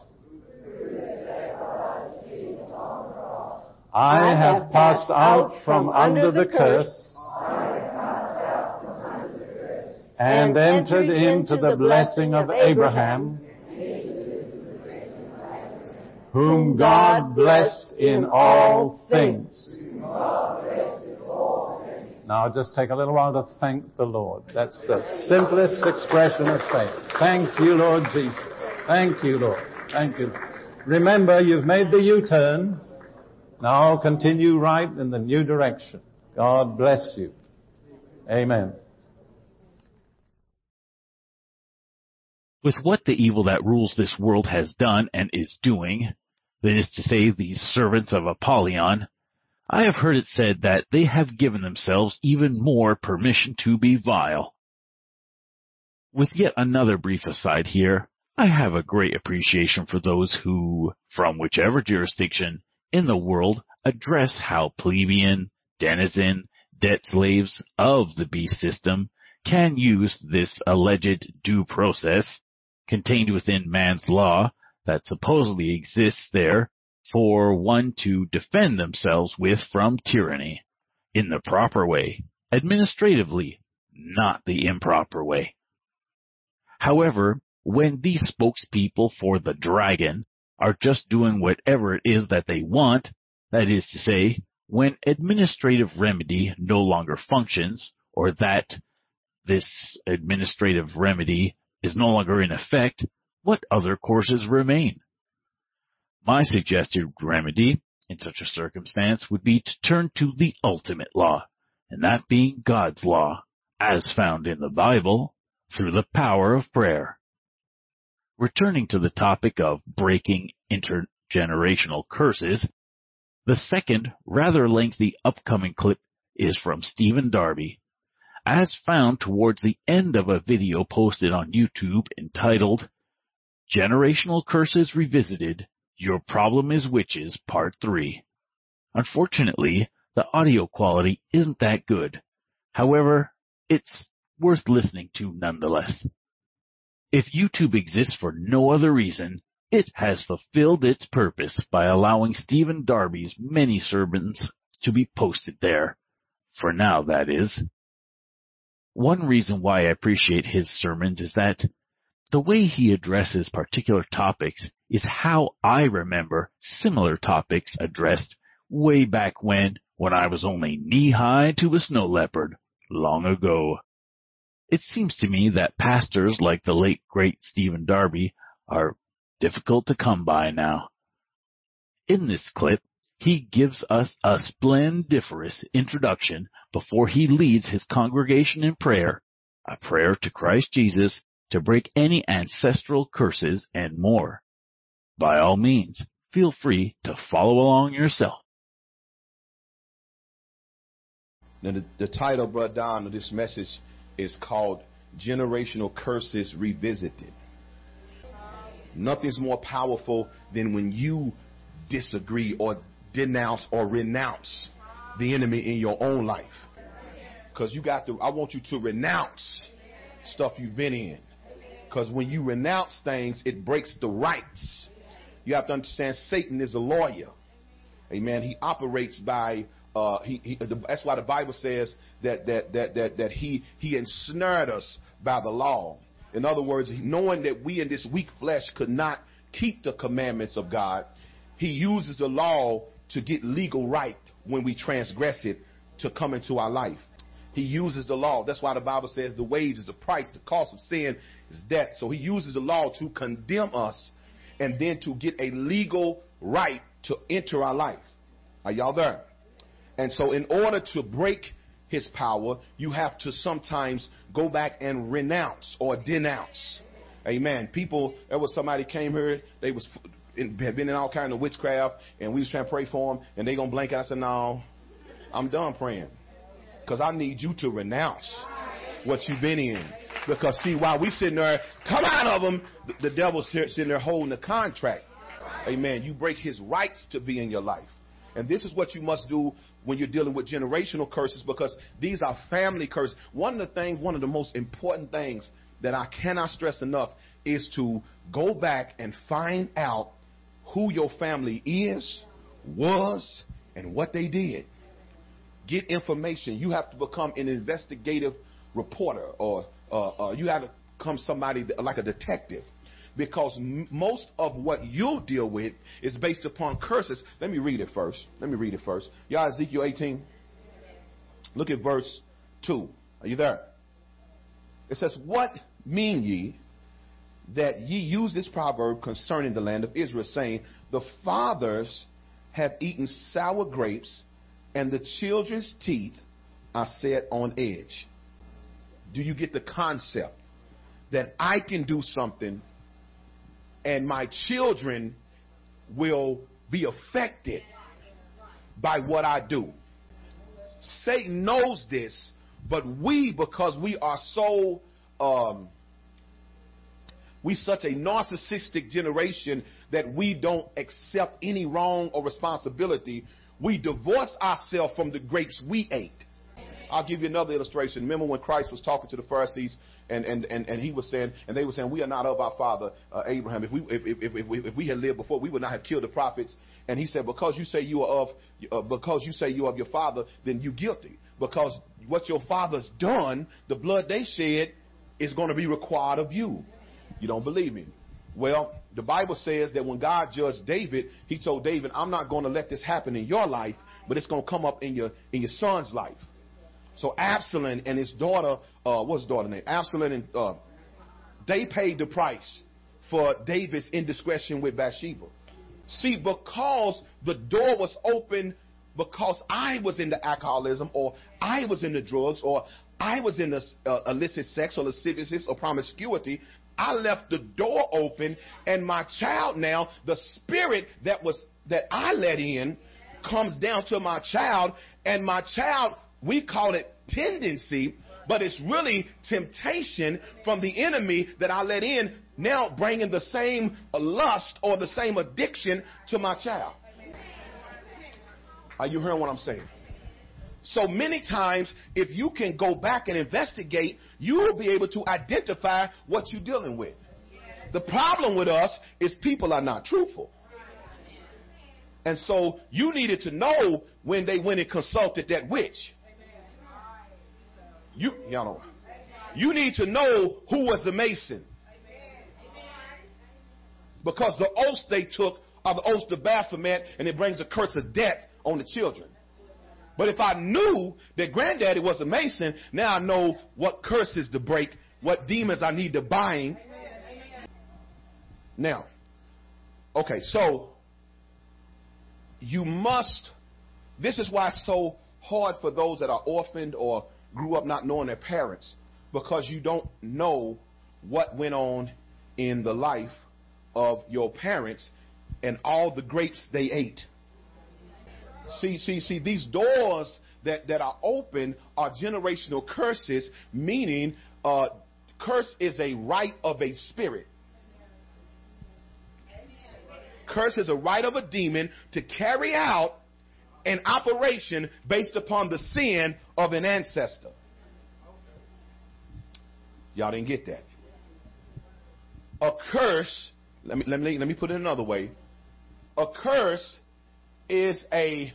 I have passed out from under the curse and entered into the blessing of Abraham, whom God blessed in all things. Now, just take a little while to thank the Lord. That's the simplest expression of faith. Thank you, Lord Jesus. Thank you, Lord. Thank you. Remember, you've made the U-turn. Now continue right in the new direction. God bless you. Amen. With what the evil that rules this world has done and is doing, that is to say, these servants of Apollyon, I have heard it said that they have given themselves even more permission to be vile. With yet another brief aside here, I have a great appreciation for those who, from whichever jurisdiction in the world, address how plebeian, denizen, debt slaves of the beast system can use this alleged due process contained within man's law that supposedly exists there for one to defend themselves with from tyranny in the proper way, administratively, not the improper way. However, when these spokespeople for the dragon are just doing whatever it is that they want, that is to say, when administrative remedy no longer functions, or that this administrative remedy is no longer in effect, what other courses remain? My suggested remedy in such a circumstance would be to turn to the ultimate law, and that being God's law, as found in the Bible, through the power of prayer. Returning to the topic of breaking intergenerational curses, the second, rather lengthy upcoming clip is from Stephen Darby, as found towards the end of a video posted on YouTube entitled, Generational Curses Revisited, Your Problem is Witches, Part 3. Unfortunately, the audio quality isn't that good. However, it's worth listening to nonetheless. If YouTube exists for no other reason, it has fulfilled its purpose by allowing Stephen Darby's many sermons to be posted there. For now, that is. One reason why I appreciate his sermons is that the way he addresses particular topics is how I remember similar topics addressed way back when I was only knee-high to a snow leopard, long ago. It seems to me that pastors like the late great Stephen Darby are difficult to come by now. In this clip, he gives us a splendiferous introduction before he leads his congregation in prayer, a prayer to Christ Jesus to break any ancestral curses and more. By all means, feel free to follow along yourself. Now, the title, Brother Don, of this message is called Generational Curses Revisited. Nothing's more powerful than when you disagree or denounce or renounce the enemy in your own life. Because I want you to renounce stuff you've been in. Because when you renounce things, it breaks the rights. You have to understand Satan is a lawyer. Amen. He operates by that's why the Bible says that he ensnared us by the law. In other words, knowing that we in this weak flesh could not keep the commandments of God, he uses the law to get legal right when we transgress it to come into our life. He uses the law. That's why the Bible says the wages, the price, the cost of sin is death. So he uses the law to condemn us and then to get a legal right to enter our life. Are y'all there? And so in order to break his power, you have to sometimes go back and renounce or denounce. Amen. People, there was somebody came here, they had been in all kinds of witchcraft, and we was trying to pray for them, and they gonna blank out. I said, no, I'm done praying, because I need you to renounce what you've been in. Because see, while we sitting there, come out of them, the devil's sitting there holding the contract. Amen. You break his rights to be in your life. And this is what you must do when you're dealing with generational curses, because these are family curses. One of the most important things that I cannot stress enough is to go back and find out who your family is, was, and what they did. Get information. You have to become an investigative reporter, or you have to become somebody like a detective, because most of what you'll deal with is based upon curses. Let me read it first. Y'all, Ezekiel 18. Look at verse 2. Are you there? It says, what mean ye that ye use this proverb concerning the land of Israel, saying, the fathers have eaten sour grapes, and the children's teeth are set on edge? Do you get the concept that I can do something and my children will be affected by what I do? Satan knows this, but because we are so we such a narcissistic generation that we don't accept any wrong or responsibility, we divorce ourselves from the grapes we ate. I'll give you another illustration. Remember when Christ was talking to the Pharisees, and he was saying, and they were saying, we are not of our father Abraham. If we had lived before, we would not have killed the prophets. And he said, because you say you are of your father, then you're guilty. Because what your father's done, the blood they shed, is going to be required of you. You don't believe me? Well, the Bible says that when God judged David, he told David, I'm not going to let this happen in your life, but it's going to come up in your son's life. So Absalom and his daughter, what's his daughter's name? Absalom and they paid the price for David's indiscretion with Bathsheba. See, because the door was open, because I was in the alcoholism, or I was in the drugs, or I was in the illicit sex or lasciviousness or promiscuity, I left the door open, and my child now, the spirit that I let in, comes down to my child, and my child, we call it tendency, but it's really temptation from the enemy that I let in, now bringing the same lust or the same addiction to my child. Are you hearing what I'm saying? So many times, if you can go back and investigate, you will be able to identify what you're dealing with. The problem with us is people are not truthful. And so you needed to know when they went and consulted that witch. You need to know who was the mason. Because the oaths they took are the oaths to Baphomet, and it brings a curse of death on the children. But if I knew that granddaddy was a mason, now I know what curses to break, what demons I need to bind. Now, okay, so you must, this is why it's so hard for those that are orphaned or grew up not knowing their parents, because you don't know what went on in the life of your parents and all the grapes they ate. See, these doors that are open are generational curses, meaning curse is a right of a spirit. Curse is a right of a demon to carry out an operation based upon the sin of an ancestor. Y'all didn't get that. A curse, let me put it another way. A curse is a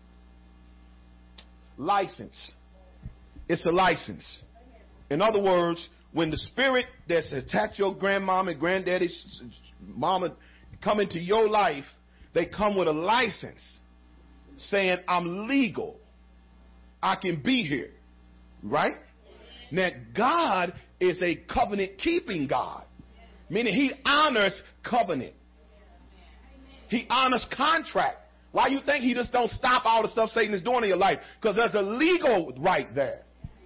license. It's a license. In other words, when the spirit that's attacked your grandmama and granddaddy's mama come into your life, they come with a license saying, I'm legal. I can be here. Right? Now, God is a covenant-keeping God, meaning he honors covenant. He honors contract. Why you think he just don't stop all the stuff Satan is doing in your life? Because there's a legal right there.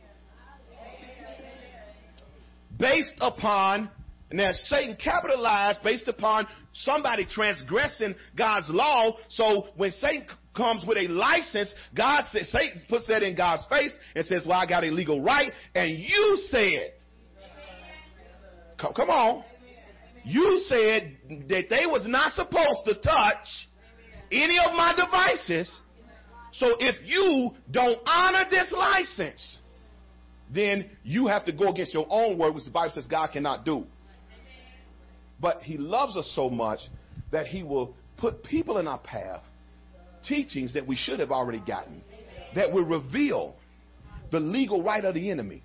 Based upon, and that Satan capitalized based upon somebody transgressing God's law. So when Satan comes with a license, God says, Satan puts that in God's face and says, well, I got a legal right. And you said, come on. You said that they was not supposed to touch any of my devices. So if you don't honor this license, then you have to go against your own word, which the Bible says God cannot do. But he loves us so much that he will put people in our path, teachings that we should have already gotten, that will reveal the legal right of the enemy.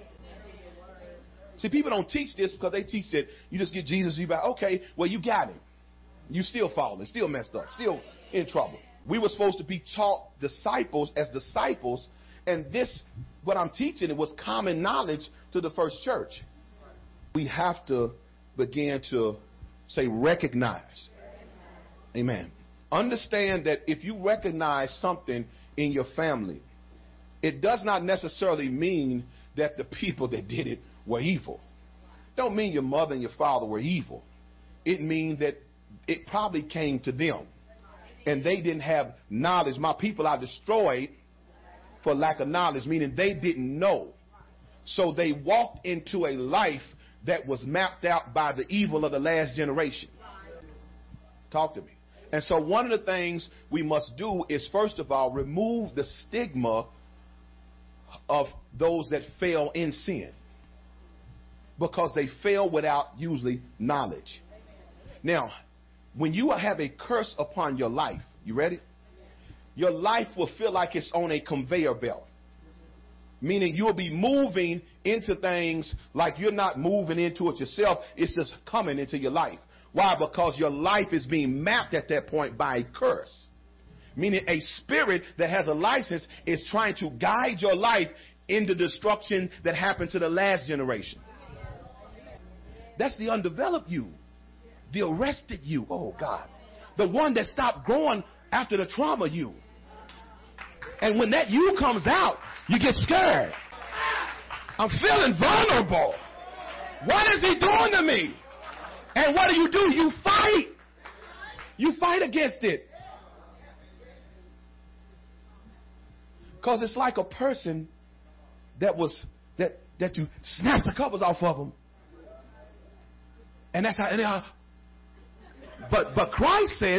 See, people don't teach this because they teach that you just get Jesus, you back. Okay, well, you got him. You still falling, still messed up, still in trouble. We were supposed to be taught disciples as disciples, and this, what I'm teaching, it was common knowledge to the first church. We have to begin to say recognize. Amen. Understand that if you recognize something in your family, it does not necessarily mean that the people that did it were evil. Don't mean your mother and your father were evil. It means that it probably came to them and they didn't have knowledge. My people are destroyed for lack of knowledge, meaning they didn't know. So they walked into a life that was mapped out by the evil of the last generation. Talk to me. And so one of the things we must do is, first of all, remove the stigma of those that fail in sin, because they fail without usually knowledge. Now, when you have a curse upon your life, you ready? Your life will feel like it's on a conveyor belt. Meaning you'll be moving into things like you're not moving into it yourself. It's just coming into your life. Why? Because your life is being mapped at that point by a curse. Meaning a spirit that has a license is trying to guide your life into destruction that happened to the last generation. That's the undeveloped you. The arrested you. Oh, God. The one that stopped growing after the trauma you. And when that you comes out, you get scared. I'm feeling vulnerable. What is he doing to me? And what do? You fight. You fight against it. Because it's like a person that you snatch the covers off of them. And that's how. But Christ says,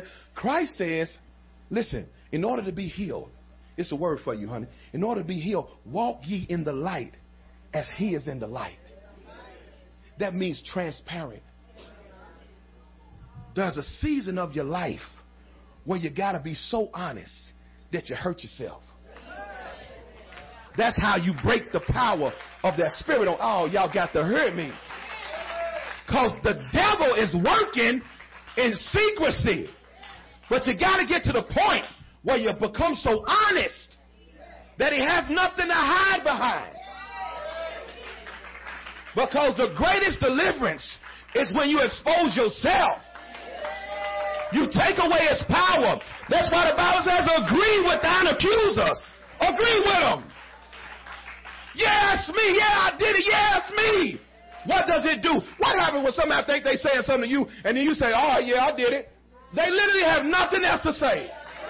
listen, in order to be healed, it's a word for you, honey. In order to be healed, walk ye in the light as he is in the light. That means transparent. There's a season of your life where you got to be so honest that you hurt yourself. That's how you break the power of that spirit. Oh, y'all got to hear me. Because the devil is working in secrecy. But you got to get to the point where you become so honest that he has nothing to hide behind. Because the greatest deliverance is when you expose yourself. You take away his power. That's why the Bible says, agree with thine accusers. Agree with them. Yes, me. Yeah, I did it. Yes, me. What does it do? What happens when somebody think they saying something to you and then you say, oh, yeah, I did it? They literally have nothing else to say.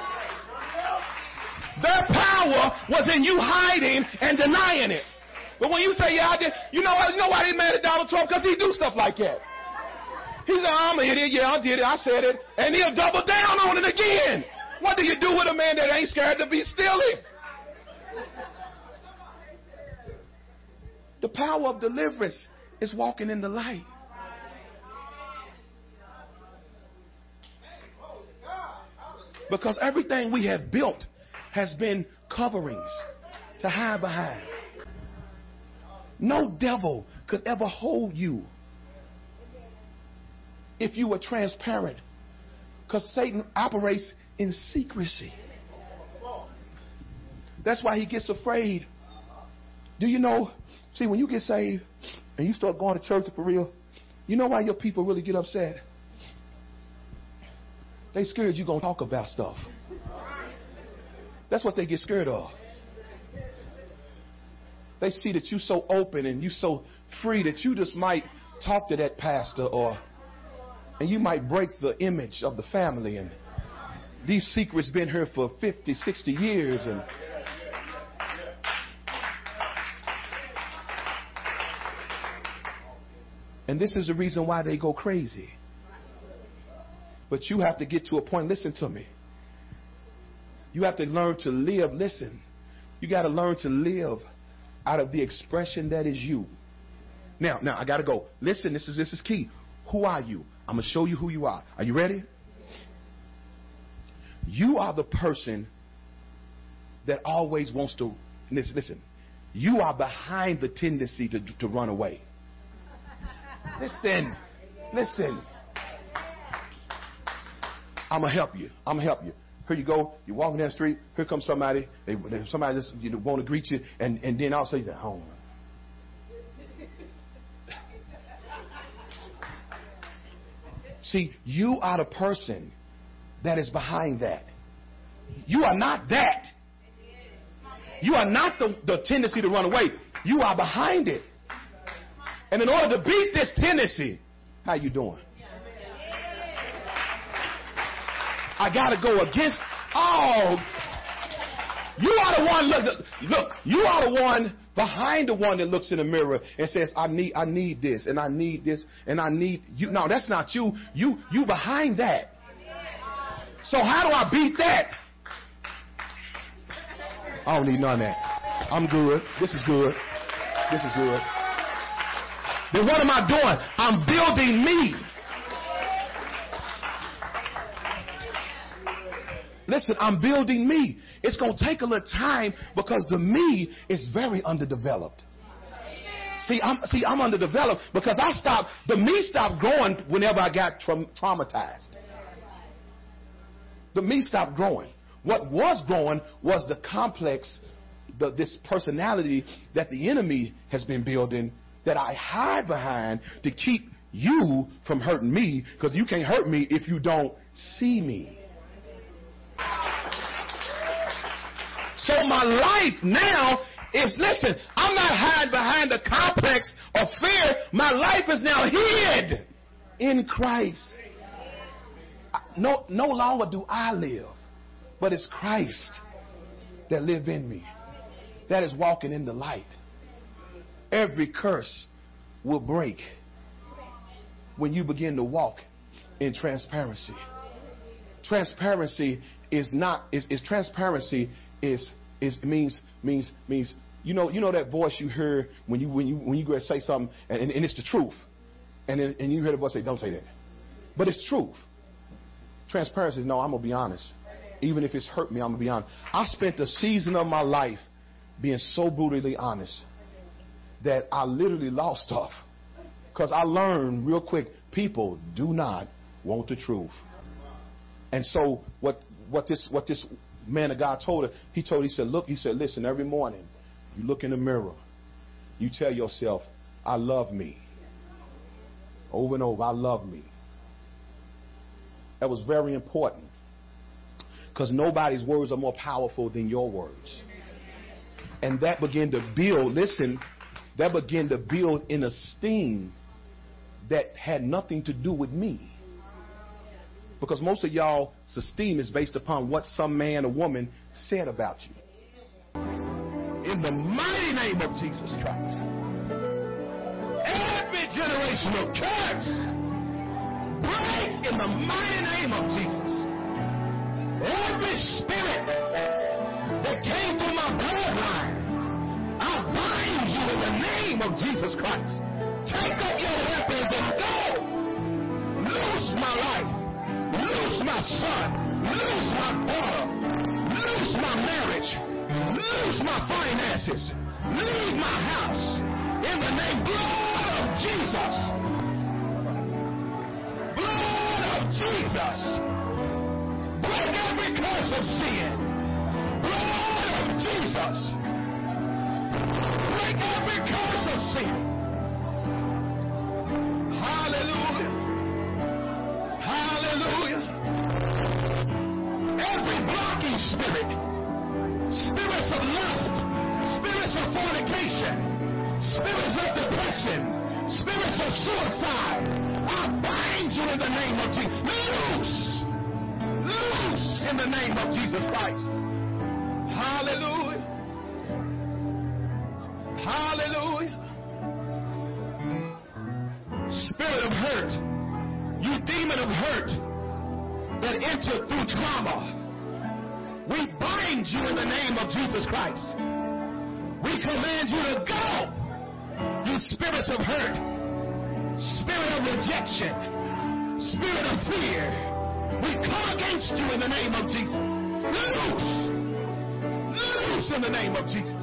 Their power was in you hiding and denying it. But when you say, yeah, I did, you know why they mad at Donald Trump? Because he do stuff like that. He's like, I'm an idiot. Yeah, I did it. I said it. And he'll double down on it again. What do you do with a man that ain't scared to be stealing? The power of deliverance is walking in the light. Because everything we have built has been coverings to hide behind. No devil could ever hold you if you were transparent. Because Satan operates in secrecy. That's why he gets afraid. Do you know? See, when you get saved and you start going to church for real, you know why your people really get upset? They scared you're going to talk about stuff. That's what they get scared of. They see that you're so open and you're so free that you just might talk to that pastor, and you might break the image of the family. And these secrets been here for 50, 60 years. And this is the reason why they go crazy. But you have to get to a point. Listen to me. You have to learn to live. Listen. You got to learn to live out of the expression that is you. Now I got to go. Listen, this is key. Who are you? I'm going to show you who you are. Are you ready? You are the person that always wants to, listen, you are behind the tendency to run away. Listen. I'm going to help you. Here you go. You're walking down the street. Here comes somebody. Somebody just want to greet you. And then all of a sudden you say, oh. See, you are the person that is behind that. You are not that. You are not the tendency to run away. You are behind it. And in order to beat this tendency, how you doing? I got to go against all. You are the one, look, you are the one behind the one that looks in the mirror and says, I need this, and I need this, and I need you. No, that's not you. You behind that. So how do I beat that? I don't need none of that. I'm good. This is good. Then what am I doing? I'm building me. Listen, I'm building me. It's going to take a little time because the me is very underdeveloped. See, I'm underdeveloped because the me stopped growing whenever I got traumatized. The me stopped growing. What was growing was the complex, this personality that the enemy has been building that I hide behind to keep you from hurting me, because you can't hurt me if you don't see me. So my life now is, listen, I'm not hiding behind the complex of fear. My life is now hid in Christ. No longer do I live, but it's Christ that lives in me, that is walking in the light. Every curse will break when you begin to walk in transparency. Transparency means you know that voice you hear when you go and say something and it's the truth, and you hear the voice say, don't say that, but it's truth. Transparency is, no, I'm gonna be honest, even if it's hurt me. I'm gonna be honest. I spent a season of my life being so brutally honest that I literally lost stuff because I learned real quick, people do not want the truth. And so what this man of God told her, he said, listen, every morning you look in the mirror, you tell yourself, I love me. Over and over, I love me. That was very important because nobody's words are more powerful than your words. And that began to build, an esteem that had nothing to do with me. Because most of y'all's esteem is based upon what some man or woman said about you. In the mighty name of Jesus Christ, every generational curse, break in the mighty name of Jesus. Every spirit that came through my bloodline, I bind you in the name of Jesus Christ. Take up your weapons and go. Loose my life. Loose my son. Loose my daughter. Loose my marriage. Loose my finances. Leave my house. In the name, blood of Jesus. Blood of Jesus. Break every curse of sin. Blood of Jesus. Break every curse of sin. Hallelujah. Hallelujah. name of Jesus Christ. Hallelujah. Hallelujah. Spirit of hurt, you demon of hurt that entered through trauma, we bind you in the name of Jesus Christ. We command you to go, you spirits of hurt, spirit of rejection, spirit of fear. We come against you in the name of Jesus. Loose in the name of Jesus.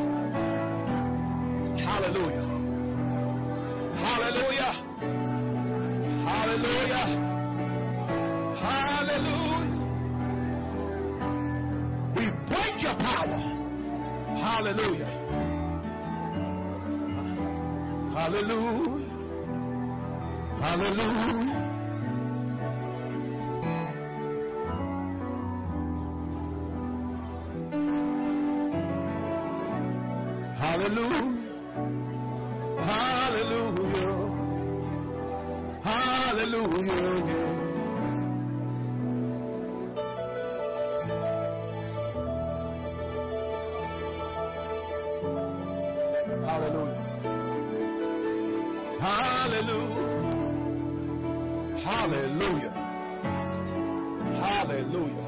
Hallelujah. Hallelujah. Hallelujah. Hallelujah. We break your power. Hallelujah. Hallelujah. Hallelujah. Hallelujah. Hallelujah. Hallelujah. Hallelujah. Hallelujah. Hallelujah. Hallelujah.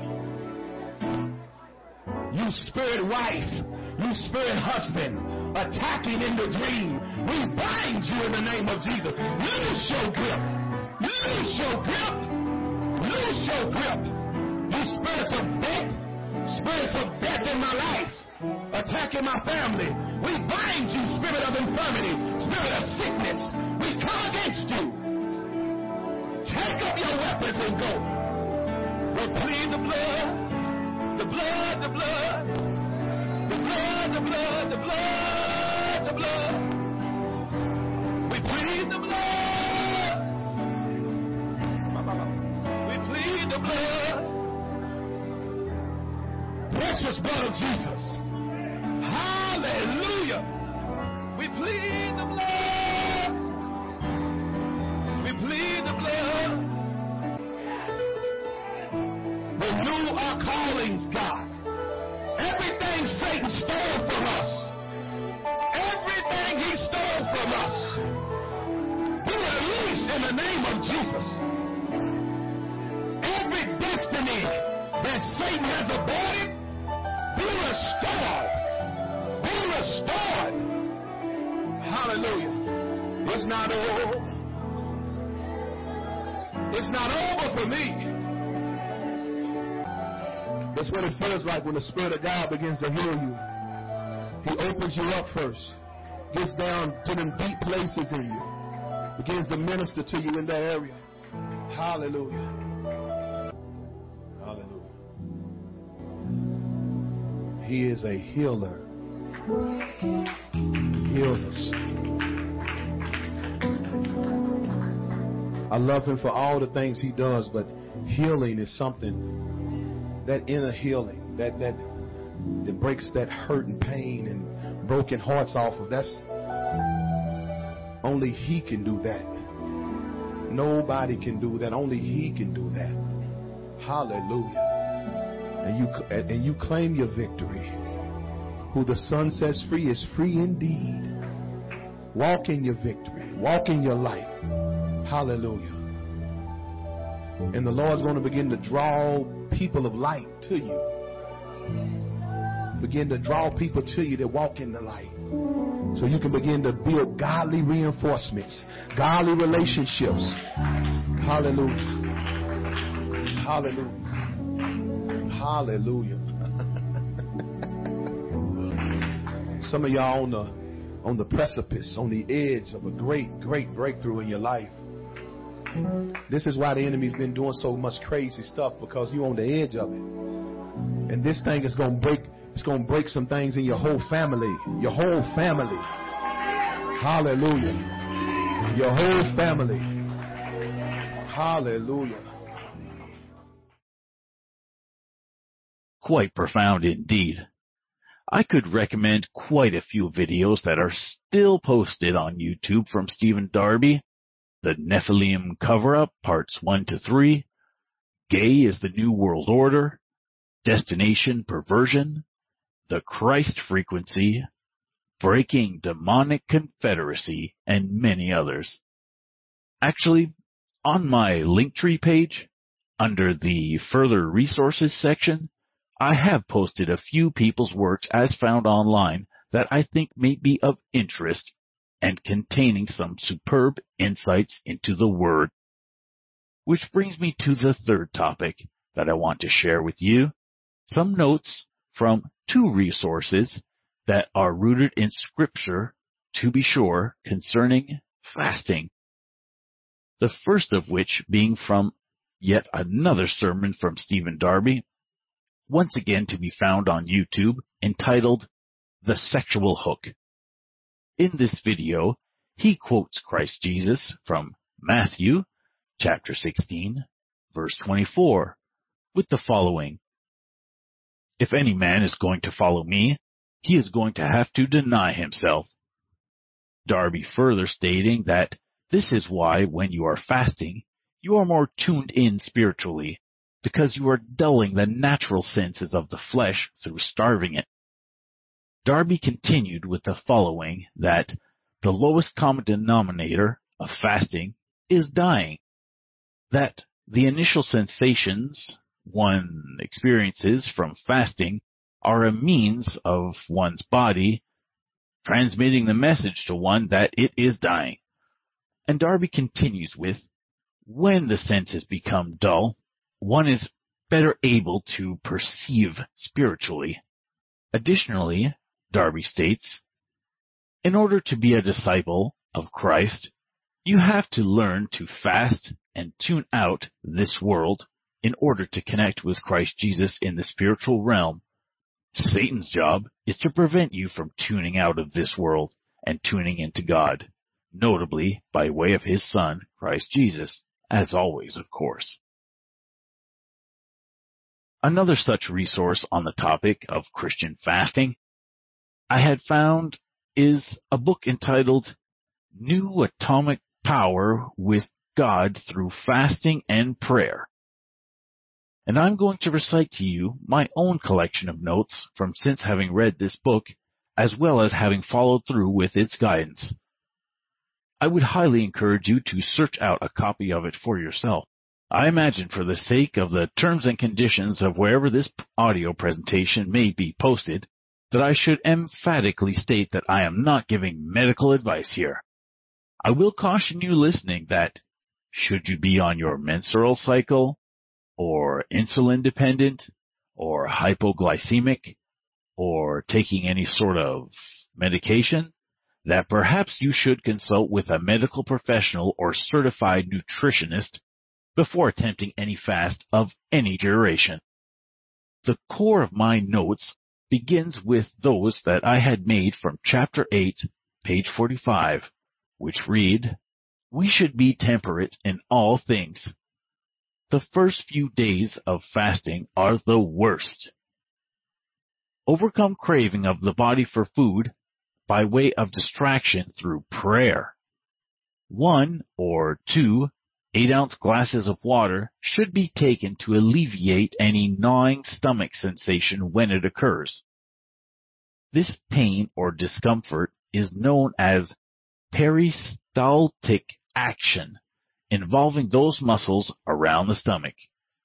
You spirit wife, you spirit husband, attacking in the dream, we bind you in the name of Jesus. Loose your grip. Loose your grip. Loose your grip. You spirits of death in my life, attacking my family, we bind you, spirit of infirmity, spirit of sickness. We come against you. Take up your weapons and go. We plead the blood, the blood, the blood, the blood, the blood, the blood, the blood. We plead the blood. We plead the blood. Precious blood of Jesus. Hallelujah. We plead the blood. We plead the blood. Renew our callings, God. Everything Satan stole from us, everything he stole from us, be released in the name of Jesus. Every destiny that Satan has aborted, be restored. Be restored. Hallelujah. It's not over. It's not over for me. That's what it feels like when the Spirit of God begins to heal you. He opens you up first, gets down to them deep places in you, begins to minister to you in that area. Hallelujah. Hallelujah. He is a healer. He heals us. I love him for all the things he does, but healing is something, that inner healing, that breaks that hurt and pain and broken hearts off of. That's only he can do that. Nobody can do that. Only he can do that. Hallelujah. And you claim your victory. Who the Son sets free is free indeed. Walk in your victory. Walk in your light. Hallelujah. And the Lord's going to begin to draw people of light to you. Begin to draw people to you that walk in the light. So you can begin to build godly reinforcements, godly relationships. Hallelujah. Hallelujah. Hallelujah. Some of y'all on the precipice, on the edge of a great breakthrough in your life. This is why the enemy's been doing so much crazy stuff, because you're on the edge of it. And this thing is going to break. It's going to break some things in your whole family. Your whole family. Hallelujah. Your whole family. Hallelujah. Quite profound indeed. I could recommend quite a few videos that are still posted on YouTube from Stephen Darby. The Nephilim Cover-Up, Parts 1 to 3. Gay is the New World Order. Destination Perversion, The Christ Frequency, Breaking Demonic Confederacy, and many others. Actually, on my Linktree page, under the Further Resources section, I have posted a few people's works as found online that I think may be of interest and containing some superb insights into the Word. Which brings me to the third topic that I want to share with you, some notes from two resources that are rooted in Scripture, to be sure, concerning fasting. The first of which being from yet another sermon from Stephen Darby, once again to be found on YouTube, entitled The Sexual Hook. In this video, he quotes Christ Jesus from Matthew, chapter 16, verse 24, with the following: "If any man is going to follow me, he is going to have to deny himself." Darby further stating that this is why when you are fasting, you are more tuned in spiritually, because you are dulling the natural senses of the flesh through starving it. Darby continued with the following, that the lowest common denominator of fasting is dying, that the initial sensations one experiences from fasting are a means of one's body transmitting the message to one that it is dying. And Darby continues with, when the senses become dull, one is better able to perceive spiritually. Additionally, Darby states, in order to be a disciple of Christ, you have to learn to fast and tune out this world in order to connect with Christ Jesus in the spiritual realm. Satan's job is to prevent you from tuning out of this world and tuning into God, notably by way of his Son, Christ Jesus, as always, of course. Another such resource on the topic of Christian fasting I had found is a book entitled New Atomic Power with God Through Fasting and Prayer. And I'm going to recite to you my own collection of notes from since having read this book, as well as having followed through with its guidance. I would highly encourage you to search out a copy of it for yourself. I imagine for the sake of the terms and conditions of wherever this audio presentation may be posted, that I should emphatically state that I am not giving medical advice here. I will caution you listening that, should you be on your menstrual cycle, or insulin dependent, or hypoglycemic, or taking any sort of medication, that perhaps you should consult with a medical professional or certified nutritionist before attempting any fast of any duration. The core of my notes begins with those that I had made from chapter 8, page 45, which read, "We should be temperate in all things." The first few days of fasting are the worst. Overcome craving of the body for food by way of distraction through prayer. 1 or 2 8-ounce glasses of water should be taken to alleviate any gnawing stomach sensation when it occurs. This pain or discomfort is known as peristaltic action, involving those muscles around the stomach.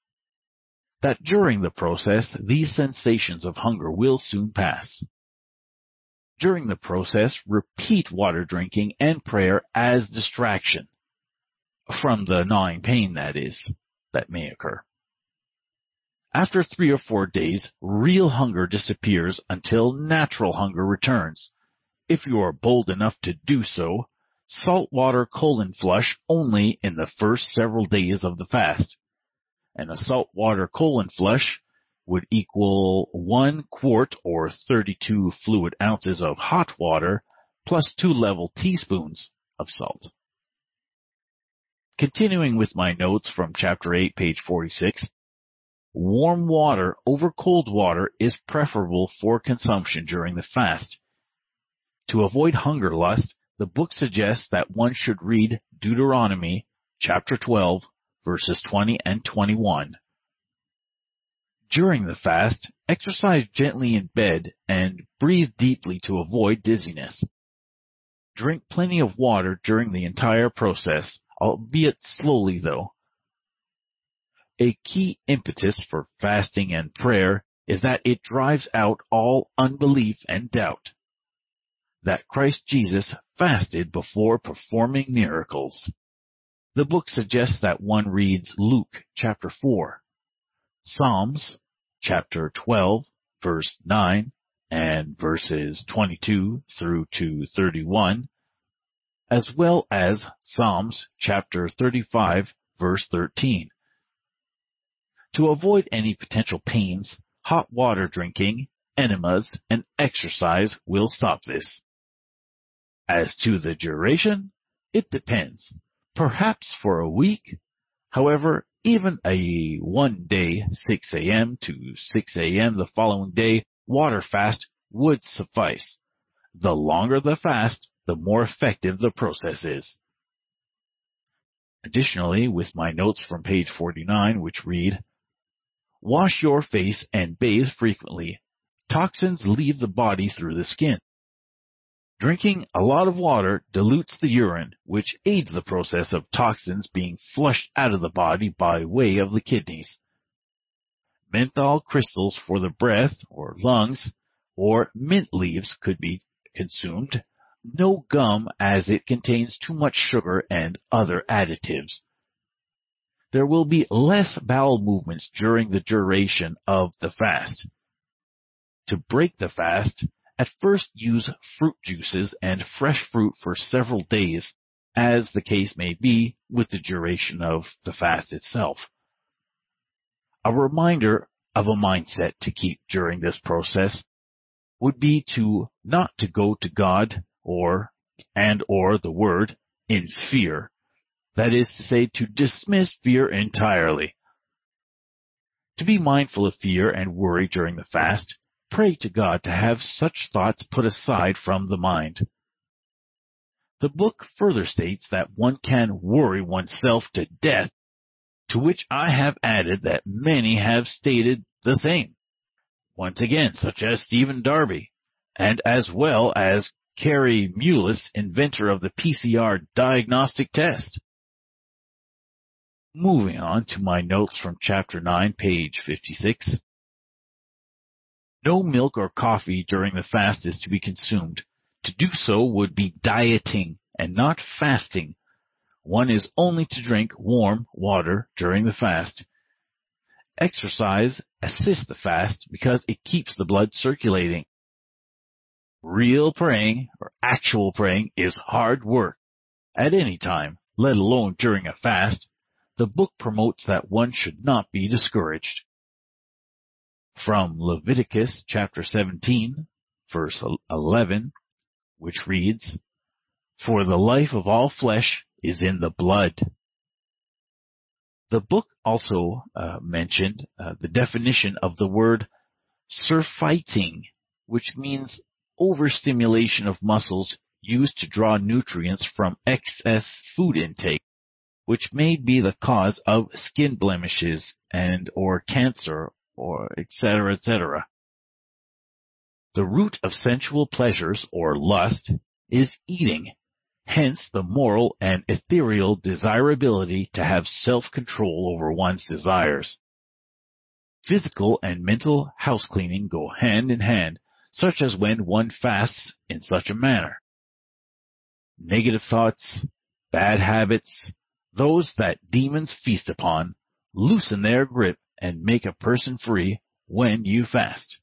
That during the process, these sensations of hunger will soon pass. During the process, repeat water drinking and prayer as distraction. From the gnawing pain, that is, that may occur. After 3 or 4 days, real hunger disappears until natural hunger returns. If you are bold enough to do so, saltwater colon flush only in the first several days of the fast. And a saltwater colon flush would equal 1 quart or 32 fluid ounces of hot water plus 2 level teaspoons of salt. Continuing with my notes from chapter 8, page 46, warm water over cold water is preferable for consumption during the fast. To avoid hunger lust, the book suggests that one should read Deuteronomy chapter 12, verses 20 and 21. During the fast, exercise gently in bed and breathe deeply to avoid dizziness. Drink plenty of water during the entire process, albeit slowly though. A key impetus for fasting and prayer is that it drives out all unbelief and doubt. That Christ Jesus fasted before performing miracles. The book suggests that one reads Luke chapter 4, Psalms chapter 12, verse 9, and verses 22 through to 31, as well as Psalms chapter 35, verse 13. To avoid any potential pains, hot water drinking, enemas, and exercise will stop this. As to the duration, it depends. Perhaps for a week. However, even a 1 day 6 a.m. to 6 a.m. the following day water fast would suffice. The longer the fast, the more effective the process is. Additionally, with my notes from page 49, which read, wash your face and bathe frequently. Toxins leave the body through the skin. Drinking a lot of water dilutes the urine, which aids the process of toxins being flushed out of the body by way of the kidneys. Menthol crystals for the breath or lungs, or mint leaves could be consumed. No gum, as it contains too much sugar and other additives. There will be less bowel movements during the duration of the fast. To break the fast, at first use fruit juices and fresh fruit for several days, as the case may be with the duration of the fast itself. A reminder of a mindset to keep during this process would be to not to go to God or the Word in fear. That is to say, to dismiss fear entirely. To be mindful of fear and worry during the fast, pray to God to have such thoughts put aside from the mind. The book further states that one can worry oneself to death, to which I have added that many have stated the same. Once again, such as Stephen Darby, and as well as Kerry Mullis, inventor of the PCR diagnostic test. Moving on to my notes from chapter 9, page 56. No milk or coffee during the fast is to be consumed. To do so would be dieting and not fasting. One is only to drink warm water during the fast. Exercise assists the fast because it keeps the blood circulating. Real praying, or actual praying, is hard work. At any time, let alone during a fast, the book promotes that one should not be discouraged. From Leviticus chapter 17, verse 11, which reads, for the life of all flesh is in the blood. The book also mentioned the definition of the word surfeiting, which means overstimulation of muscles used to draw nutrients from excess food intake, which may be the cause of skin blemishes and or cancer, or etc., etc. The root of sensual pleasures, or lust, is eating, hence the moral and ethereal desirability to have self-control over one's desires. Physical and mental house cleaning go hand in hand, such as when one fasts in such a manner. Negative thoughts, bad habits, those that demons feast upon, loosen their grip and make a person free when you fast.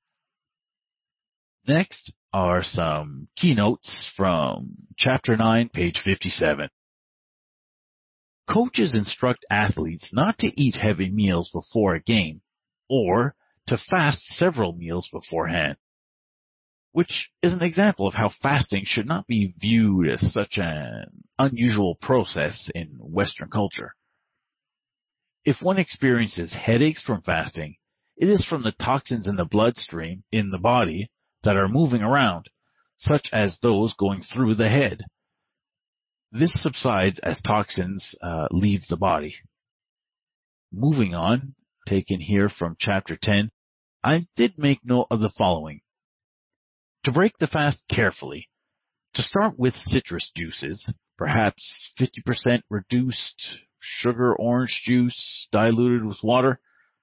Next are some keynotes from Chapter 9, page 57. Coaches instruct athletes not to eat heavy meals before a game, or to fast several meals beforehand, which is an example of how fasting should not be viewed as such an unusual process in Western culture. If one experiences headaches from fasting, it is from the toxins in the bloodstream in the body that are moving around, such as those going through the head. This subsides as toxins leave the body. Moving on, taken here from chapter 10, I did make note of the following. To break the fast carefully, to start with citrus juices, perhaps 50% reduced sugar orange juice diluted with water.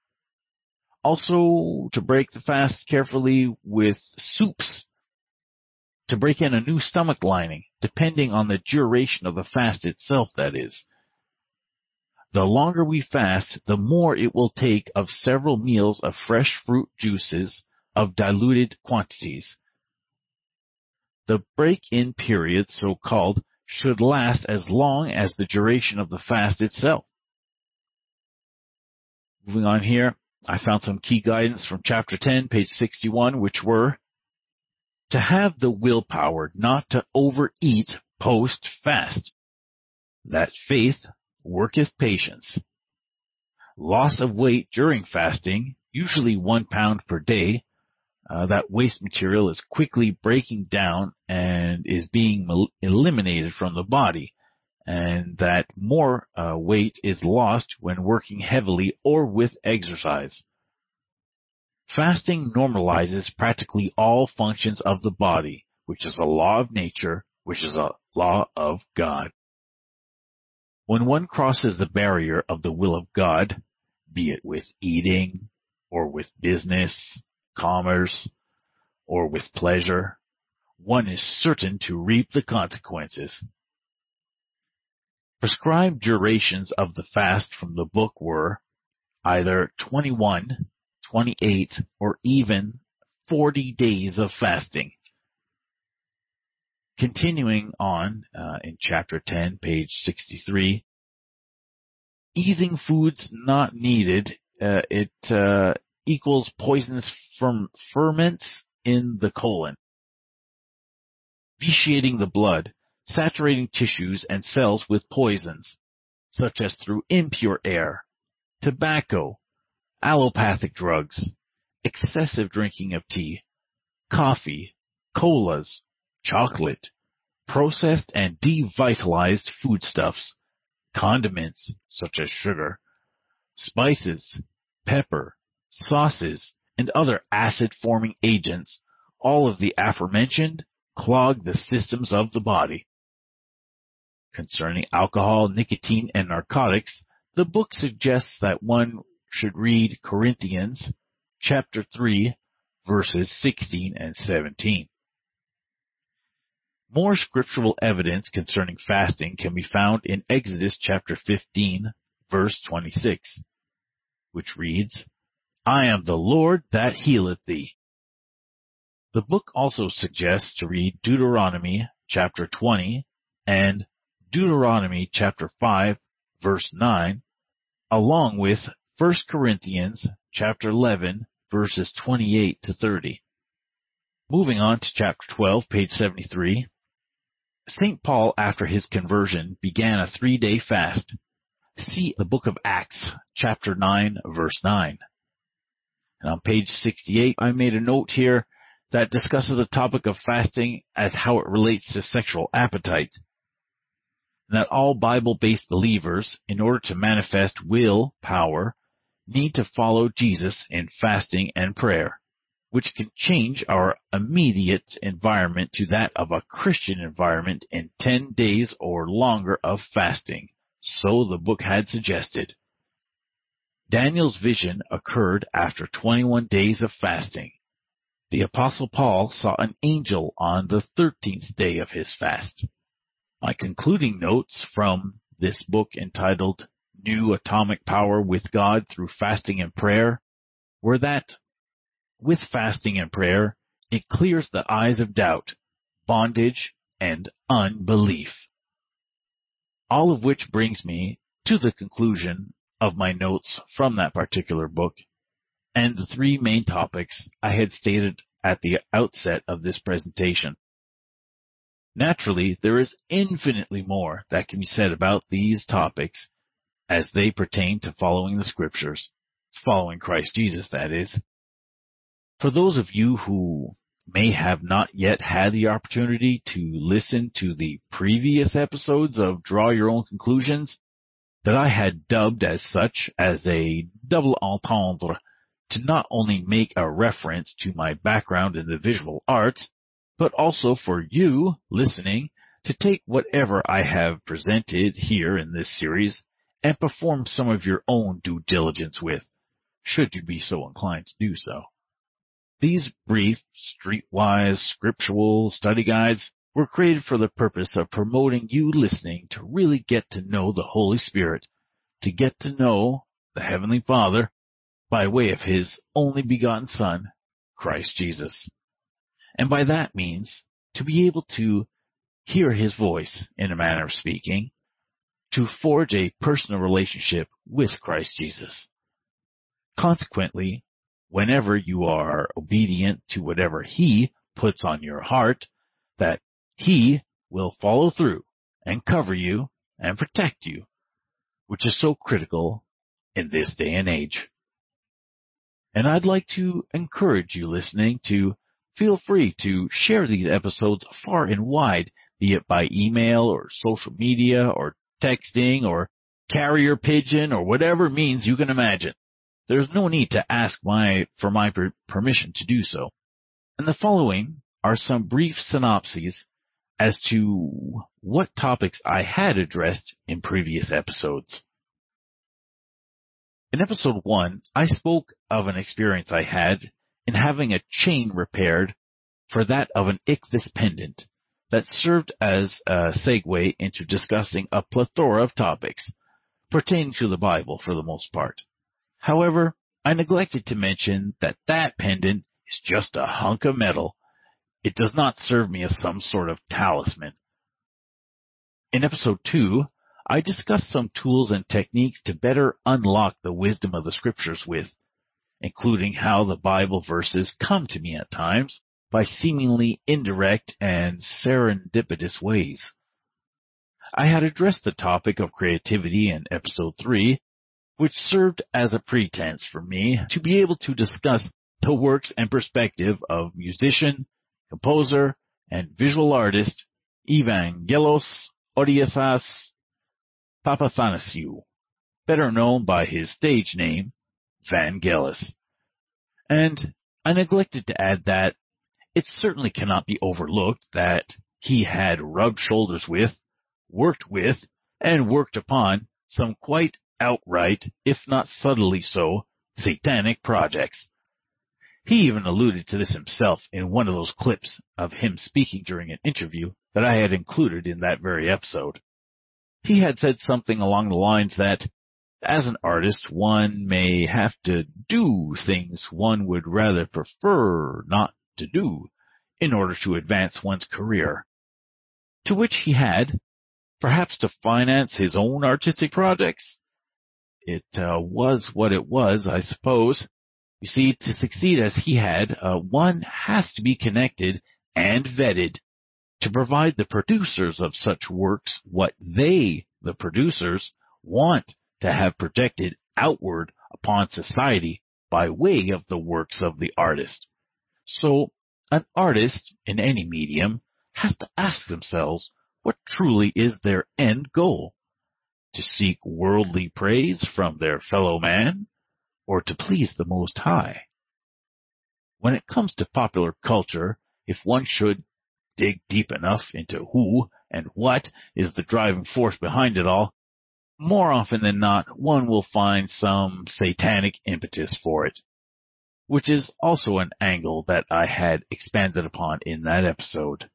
Also, to break the fast carefully with soups, to break in a new stomach lining, depending on the duration of the fast itself, that is. The longer we fast, the more it will take of several meals of fresh fruit juices of diluted quantities. The break-in period, so-called, should last as long as the duration of the fast itself. Moving on here, I found some key guidance from chapter 10, page 61, which were to have the willpower not to overeat post-fast, that faith worketh patience. Loss of weight during fasting, usually 1 pound per day. That waste material is quickly breaking down and is being eliminated from the body, and that more weight is lost when working heavily or with exercise. Fasting normalizes practically all functions of the body, which is a law of nature, which is a law of God. When one crosses the barrier of the will of God, be it with eating, or with business, commerce, or with pleasure, one is certain to reap the consequences. Prescribed durations of the fast from the book were either 21, 28, or even 40 days of fasting. Continuing on in chapter 10, page 63, easing foods not needed, equals poisonous ferments in the colon, vitiating the blood, saturating tissues and cells with poisons, such as through impure air, tobacco, allopathic drugs, excessive drinking of tea, coffee, colas, chocolate, processed and devitalized foodstuffs, condiments such as sugar, spices, pepper, sauces, and other acid-forming agents, all of the aforementioned, clog the systems of the body. Concerning alcohol, nicotine, and narcotics, the book suggests that one should read Corinthians chapter 3, verses 16 and 17. More scriptural evidence concerning fasting can be found in Exodus chapter 15, verse 26, which reads, I am the Lord that healeth thee. The book also suggests to read Deuteronomy chapter 20 and Deuteronomy chapter 5, verse 9, along with 1 Corinthians chapter 11, verses 28 to 30. Moving on to chapter 12, page 73, St. Paul, after his conversion, began a 3-day fast. See the book of Acts, chapter 9, verse 9. And on page 68, I made a note here that discusses the topic of fasting as how it relates to sexual appetite. And that all Bible-based believers, in order to manifest will power, need to follow Jesus in fasting and prayer, which can change our immediate environment to that of a Christian environment in 10 days or longer of fasting. So the book had suggested. Daniel's vision occurred after 21 days of fasting. The Apostle Paul saw an angel on the 13th day of his fast. My concluding notes from this book entitled New Atomic Power with God Through Fasting and Prayer were that with fasting and prayer, it clears the eyes of doubt, bondage, and unbelief. All of which brings me to the conclusion of my notes from that particular book and the 3 main topics I had stated at the outset of this presentation. Naturally, there is infinitely more that can be said about these topics as they pertain to following the Scriptures, following Christ Jesus, that is. For those of you who may have not yet had the opportunity to listen to the previous episodes of Draw Your Own Conclusions, that I had dubbed as such as a double entendre to not only make a reference to my background in the visual arts, but also for you listening to take whatever I have presented here in this series and perform some of your own due diligence with, should you be so inclined to do so. These brief, streetwise, scriptural study guides were created for the purpose of promoting you listening to really get to know the Holy Spirit, to get to know the Heavenly Father by way of His only begotten Son, Christ Jesus. And by that means, to be able to hear His voice in a manner of speaking, to forge a personal relationship with Christ Jesus. Consequently, whenever you are obedient to whatever He puts on your heart, that He will follow through and cover you and protect you, which is so critical in this day and age. And I'd like to encourage you listening to feel free to share these episodes far and wide, be it by email or social media or texting or carrier pigeon or whatever means you can imagine. There's no need to ask for my permission to do so. And the following are some brief synopses as to what topics I had addressed in previous episodes. In episode 1, I spoke of an experience I had in having a chain repaired for that of an ichthys pendant that served as a segue into discussing a plethora of topics pertaining to the Bible for the most part. However, I neglected to mention that pendant is just a hunk of metal. It does not serve me as some sort of talisman. In episode 2, I discussed some tools and techniques to better unlock the wisdom of the Scriptures with, including how the Bible verses come to me at times by seemingly indirect and serendipitous ways. I had addressed the topic of creativity in episode 3, which served as a pretense for me to be able to discuss the works and perspective of musician, composer, and visual artist Evangelos Odiassas Papathanasiou, better known by his stage name, Vangelis. And I neglected to add that it certainly cannot be overlooked that he had rubbed shoulders with, worked with, and worked upon some quite outright, if not subtly so, satanic projects. He even alluded to this himself in one of those clips of him speaking during an interview that I had included in that very episode. He had said something along the lines that, as an artist, one may have to do things one would rather prefer not to do in order to advance one's career. To which he had, perhaps to finance his own artistic projects. It was what it was, I suppose. You see, to succeed as he had, one has to be connected and vetted to provide the producers of such works what they, the producers, want to have projected outward upon society by way of the works of the artist. So, an artist in any medium has to ask themselves what truly is their end goal: to seek worldly praise from their fellow man, or to please the Most High. When it comes to popular culture, if one should dig deep enough into who and what is the driving force behind it all, more often than not, one will find some satanic impetus for it, which is also an angle that I had expanded upon in that episode.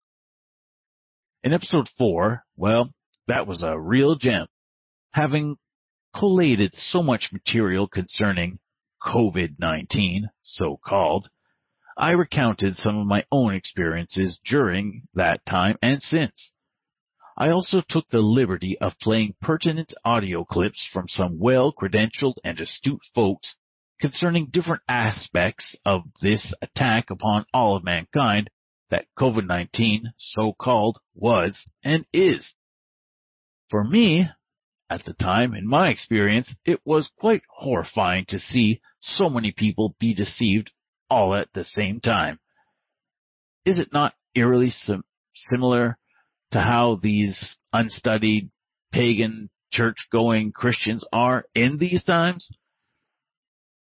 In episode 4, well, that was a real gem. Having collated so much material concerning COVID-19, so-called, I recounted some of my own experiences during that time and since. I also took the liberty of playing pertinent audio clips from some well-credentialed and astute folks concerning different aspects of this attack upon all of mankind that COVID-19, so-called, was and is. For me, at the time, in my experience, it was quite horrifying to see so many people be deceived all at the same time. Is it not eerily similar to how these unstudied, pagan, church-going Christians are in these times?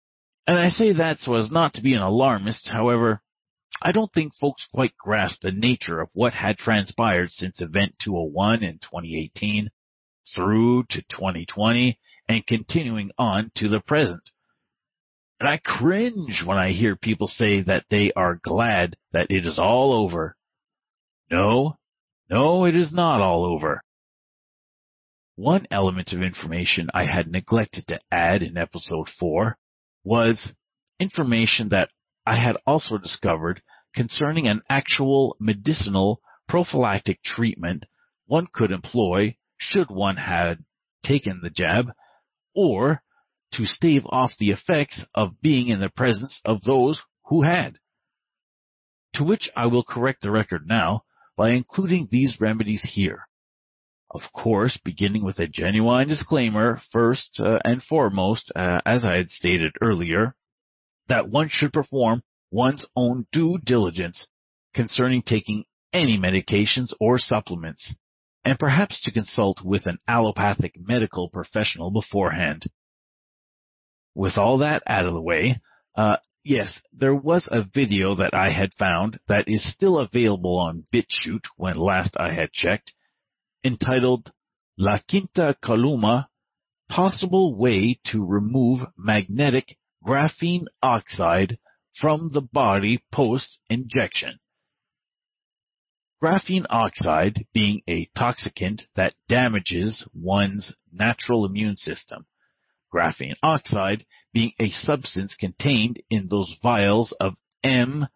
And I say that so as not to be an alarmist. However, I don't think folks quite grasp the nature of what had transpired since Event 201 in 2018 through to 2020 and continuing on to the present. And I cringe when I hear people say that they are glad that it is all over. No, it is not all over. One element of information I had neglected to add in episode 4 was information that I had also discovered concerning an actual medicinal prophylactic treatment one could employ should one have taken the jab, or to stave off the effects of being in the presence of those who had. To which I will correct the record now by including these remedies here. Of course, beginning with a genuine disclaimer, first and foremost, as I had stated earlier, that one should perform one's own due diligence concerning taking any medications or supplements, and perhaps to consult with an allopathic medical professional beforehand. With all that out of the way, yes, there was a video that I had found that is still available on BitChute when last I had checked, entitled La Quinta Columna, Possible Way to Remove Magnetic Graphene Oxide from the Body Post-Injection. Graphene oxide being a toxicant that damages one's natural immune system. Graphene oxide being a substance contained in those vials of mRNA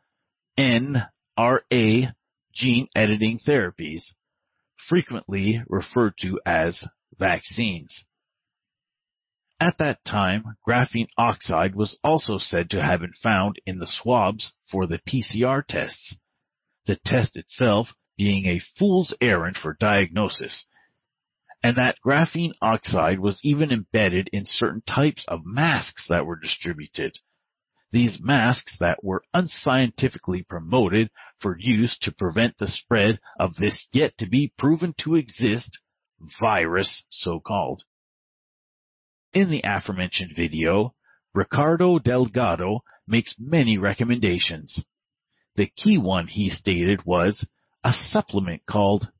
gene editing therapies, frequently referred to as vaccines. At that time, graphene oxide was also said to have been found in the swabs for the PCR tests, the test itself being a fool's errand for diagnosis, and that graphene oxide was even embedded in certain types of masks that were distributed. These masks that were unscientifically promoted for use to prevent the spread of this yet to be proven to exist virus, so-called. In the aforementioned video, Ricardo Delgado makes many recommendations. The key one he stated was a supplement called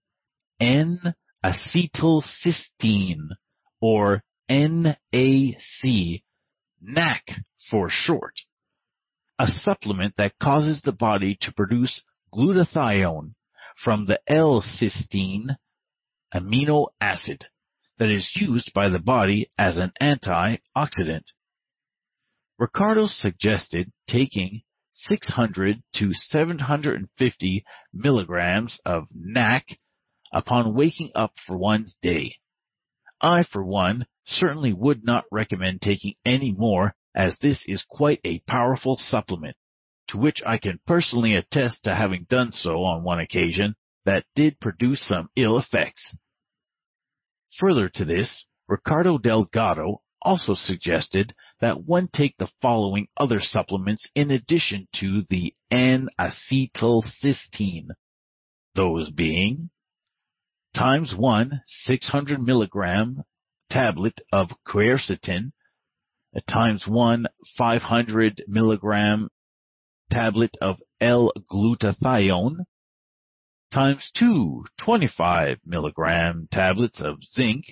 N-acetylcysteine, or NAC, NAC for short. A supplement that causes the body to produce glutathione from the L-cysteine amino acid that is used by the body as an antioxidant. Ricardo suggested taking 600 to 750 milligrams of NAC upon waking up for one's day. I, for one, certainly would not recommend taking any more, as this is quite a powerful supplement, to which I can personally attest to having done so on one occasion that did produce some ill effects. Further to this, Ricardo Delgado also suggested that one take the following other supplements in addition to the N-acetylcysteine, those being times 1 600 milligram tablet of quercetin, times 1 500 milligram tablet of L-glutathione, times 2 25 milligram tablets of zinc,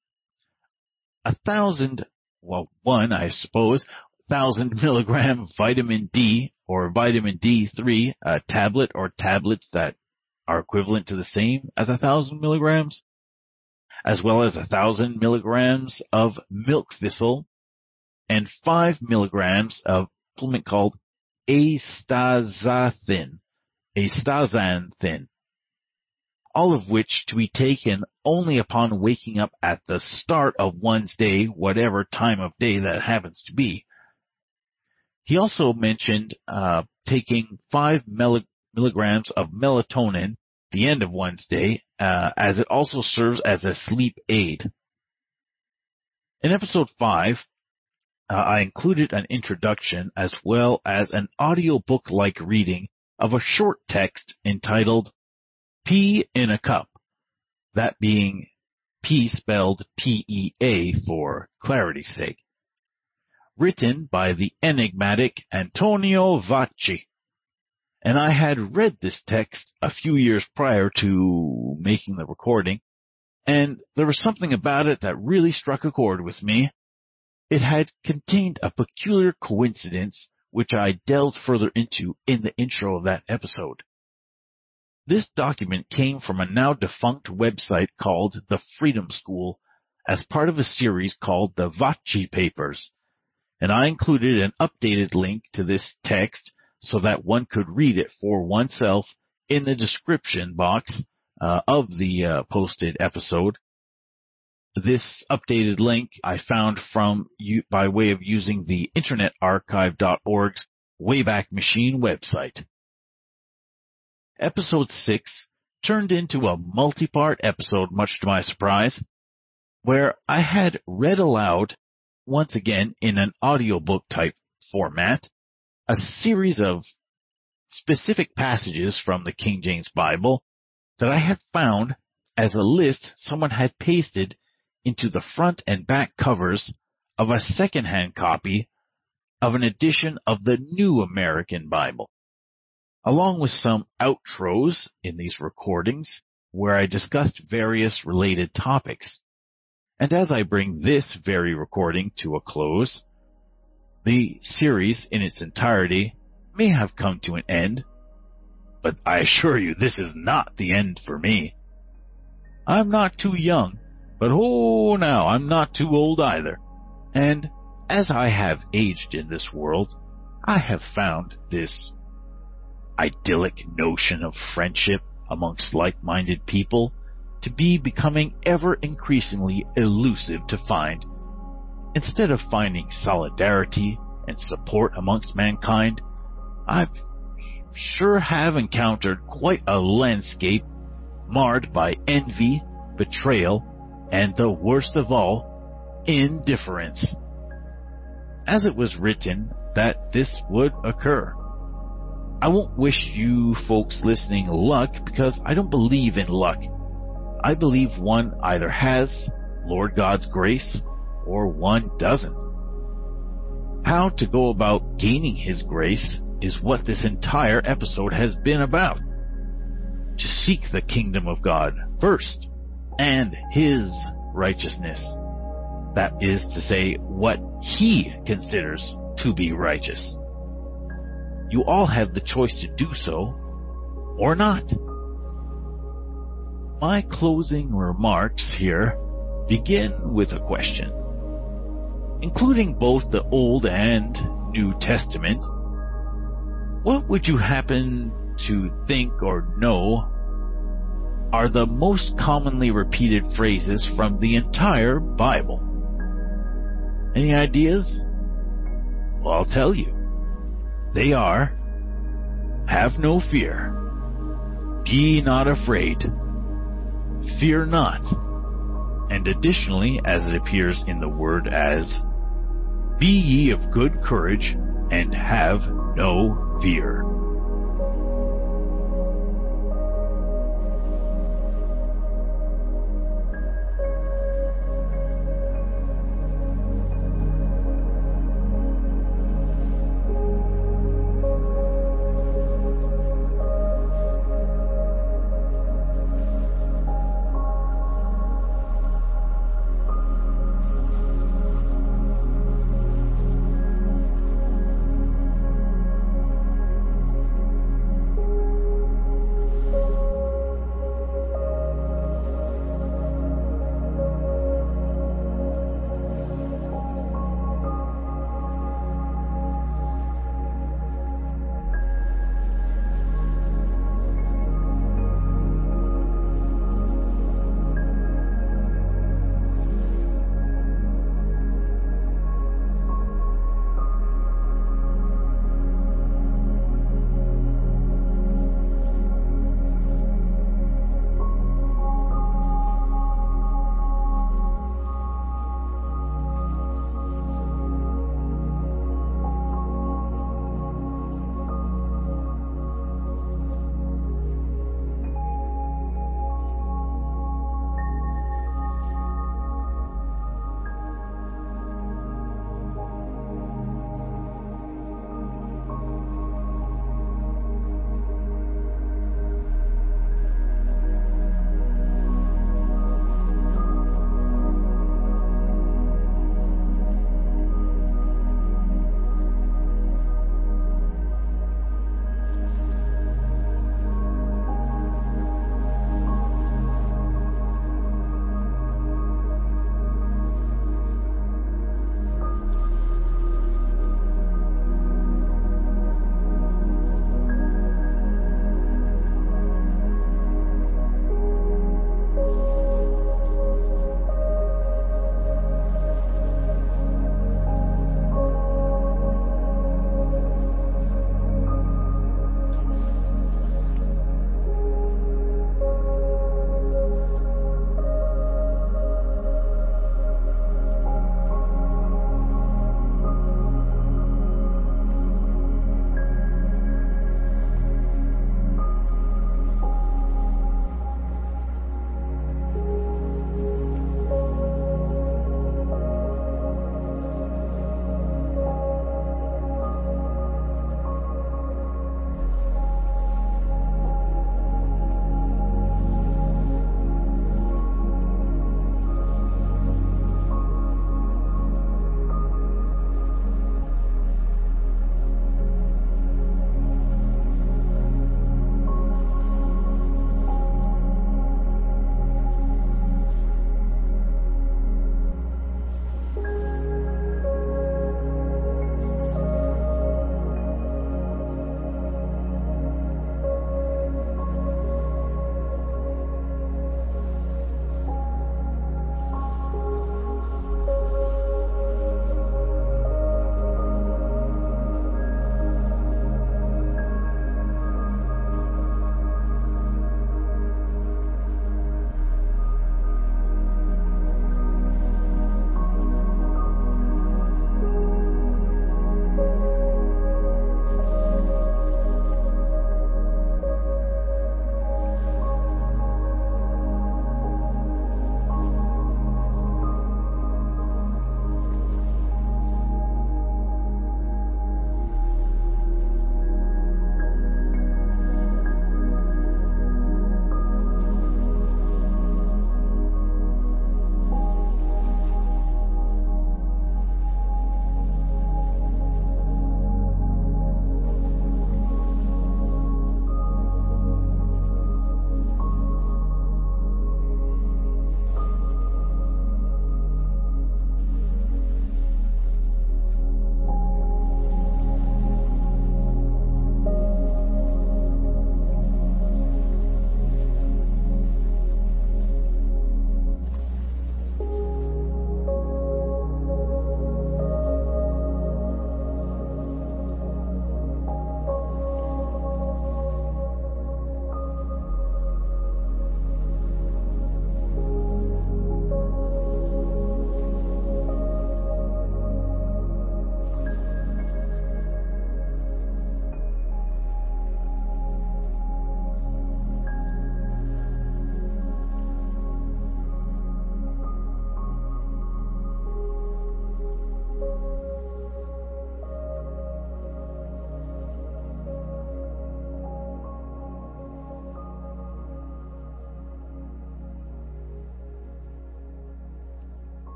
1,000 milligram vitamin D or vitamin D3 tablet or tablets that are equivalent to the same as 1,000 milligrams, as well as 1,000 milligrams of milk thistle, and 5 milligrams of a supplement called astaxanthin, all of which to be taken only upon waking up at the start of one's day, whatever time of day that happens to be. He also mentioned taking 5 milligrams of melatonin at the end of one's day, as it also serves as a sleep aid. In episode 5, I included an introduction as well as an audiobook-like reading of a short text entitled Pea in a Cup, that being P spelled P-E-A for clarity's sake. written by the enigmatic Antonio Vacchi. And I had read this text a few years prior to making the recording, and there was something about it that really struck a chord with me. It had contained a peculiar coincidence which I delved further into in the intro of that episode. This document came from a now defunct website called the Freedom School as part of a series called the Vacchi Papers, and I included an updated link to this text so that one could read it for oneself in the description box of the posted episode. This updated link I found by way of using the internetarchive.org's Wayback Machine website. Episode 6 turned into a multi-part episode, much to my surprise, where I had read aloud, once again in an audiobook type format, a series of specific passages from the King James Bible that I had found as a list someone had pasted into the front and back covers of a second-hand copy of an edition of the New American Bible, along with some outros in these recordings where I discussed various related topics. And as I bring this very recording to a close, the series in its entirety may have come to an end, but I assure you this is not the end for me. I'm not too young, but now I'm not too old either. And as I have aged in this world, I have found this idyllic notion of friendship amongst like-minded people to be becoming ever increasingly elusive to find. Instead of finding solidarity and support amongst mankind, I sure have encountered quite a landscape marred by envy, betrayal, and the worst of all, indifference. As it was written that this would occur. I won't wish you folks listening luck because I don't believe in luck. I believe one either has Lord God's grace or one doesn't. How to go about gaining His grace is what this entire episode has been about. To seek the kingdom of God first and His righteousness. That is to say, what He considers to be righteous. You all have the choice to do so or not. My closing remarks here begin with a question. Including both the Old and New Testament, what would you happen to think or know are the most commonly repeated phrases from the entire Bible? Any ideas? Well, I'll tell you. They are, have no fear, be not afraid, fear not, and additionally, as it appears in the word as, be ye of good courage, and have no fear.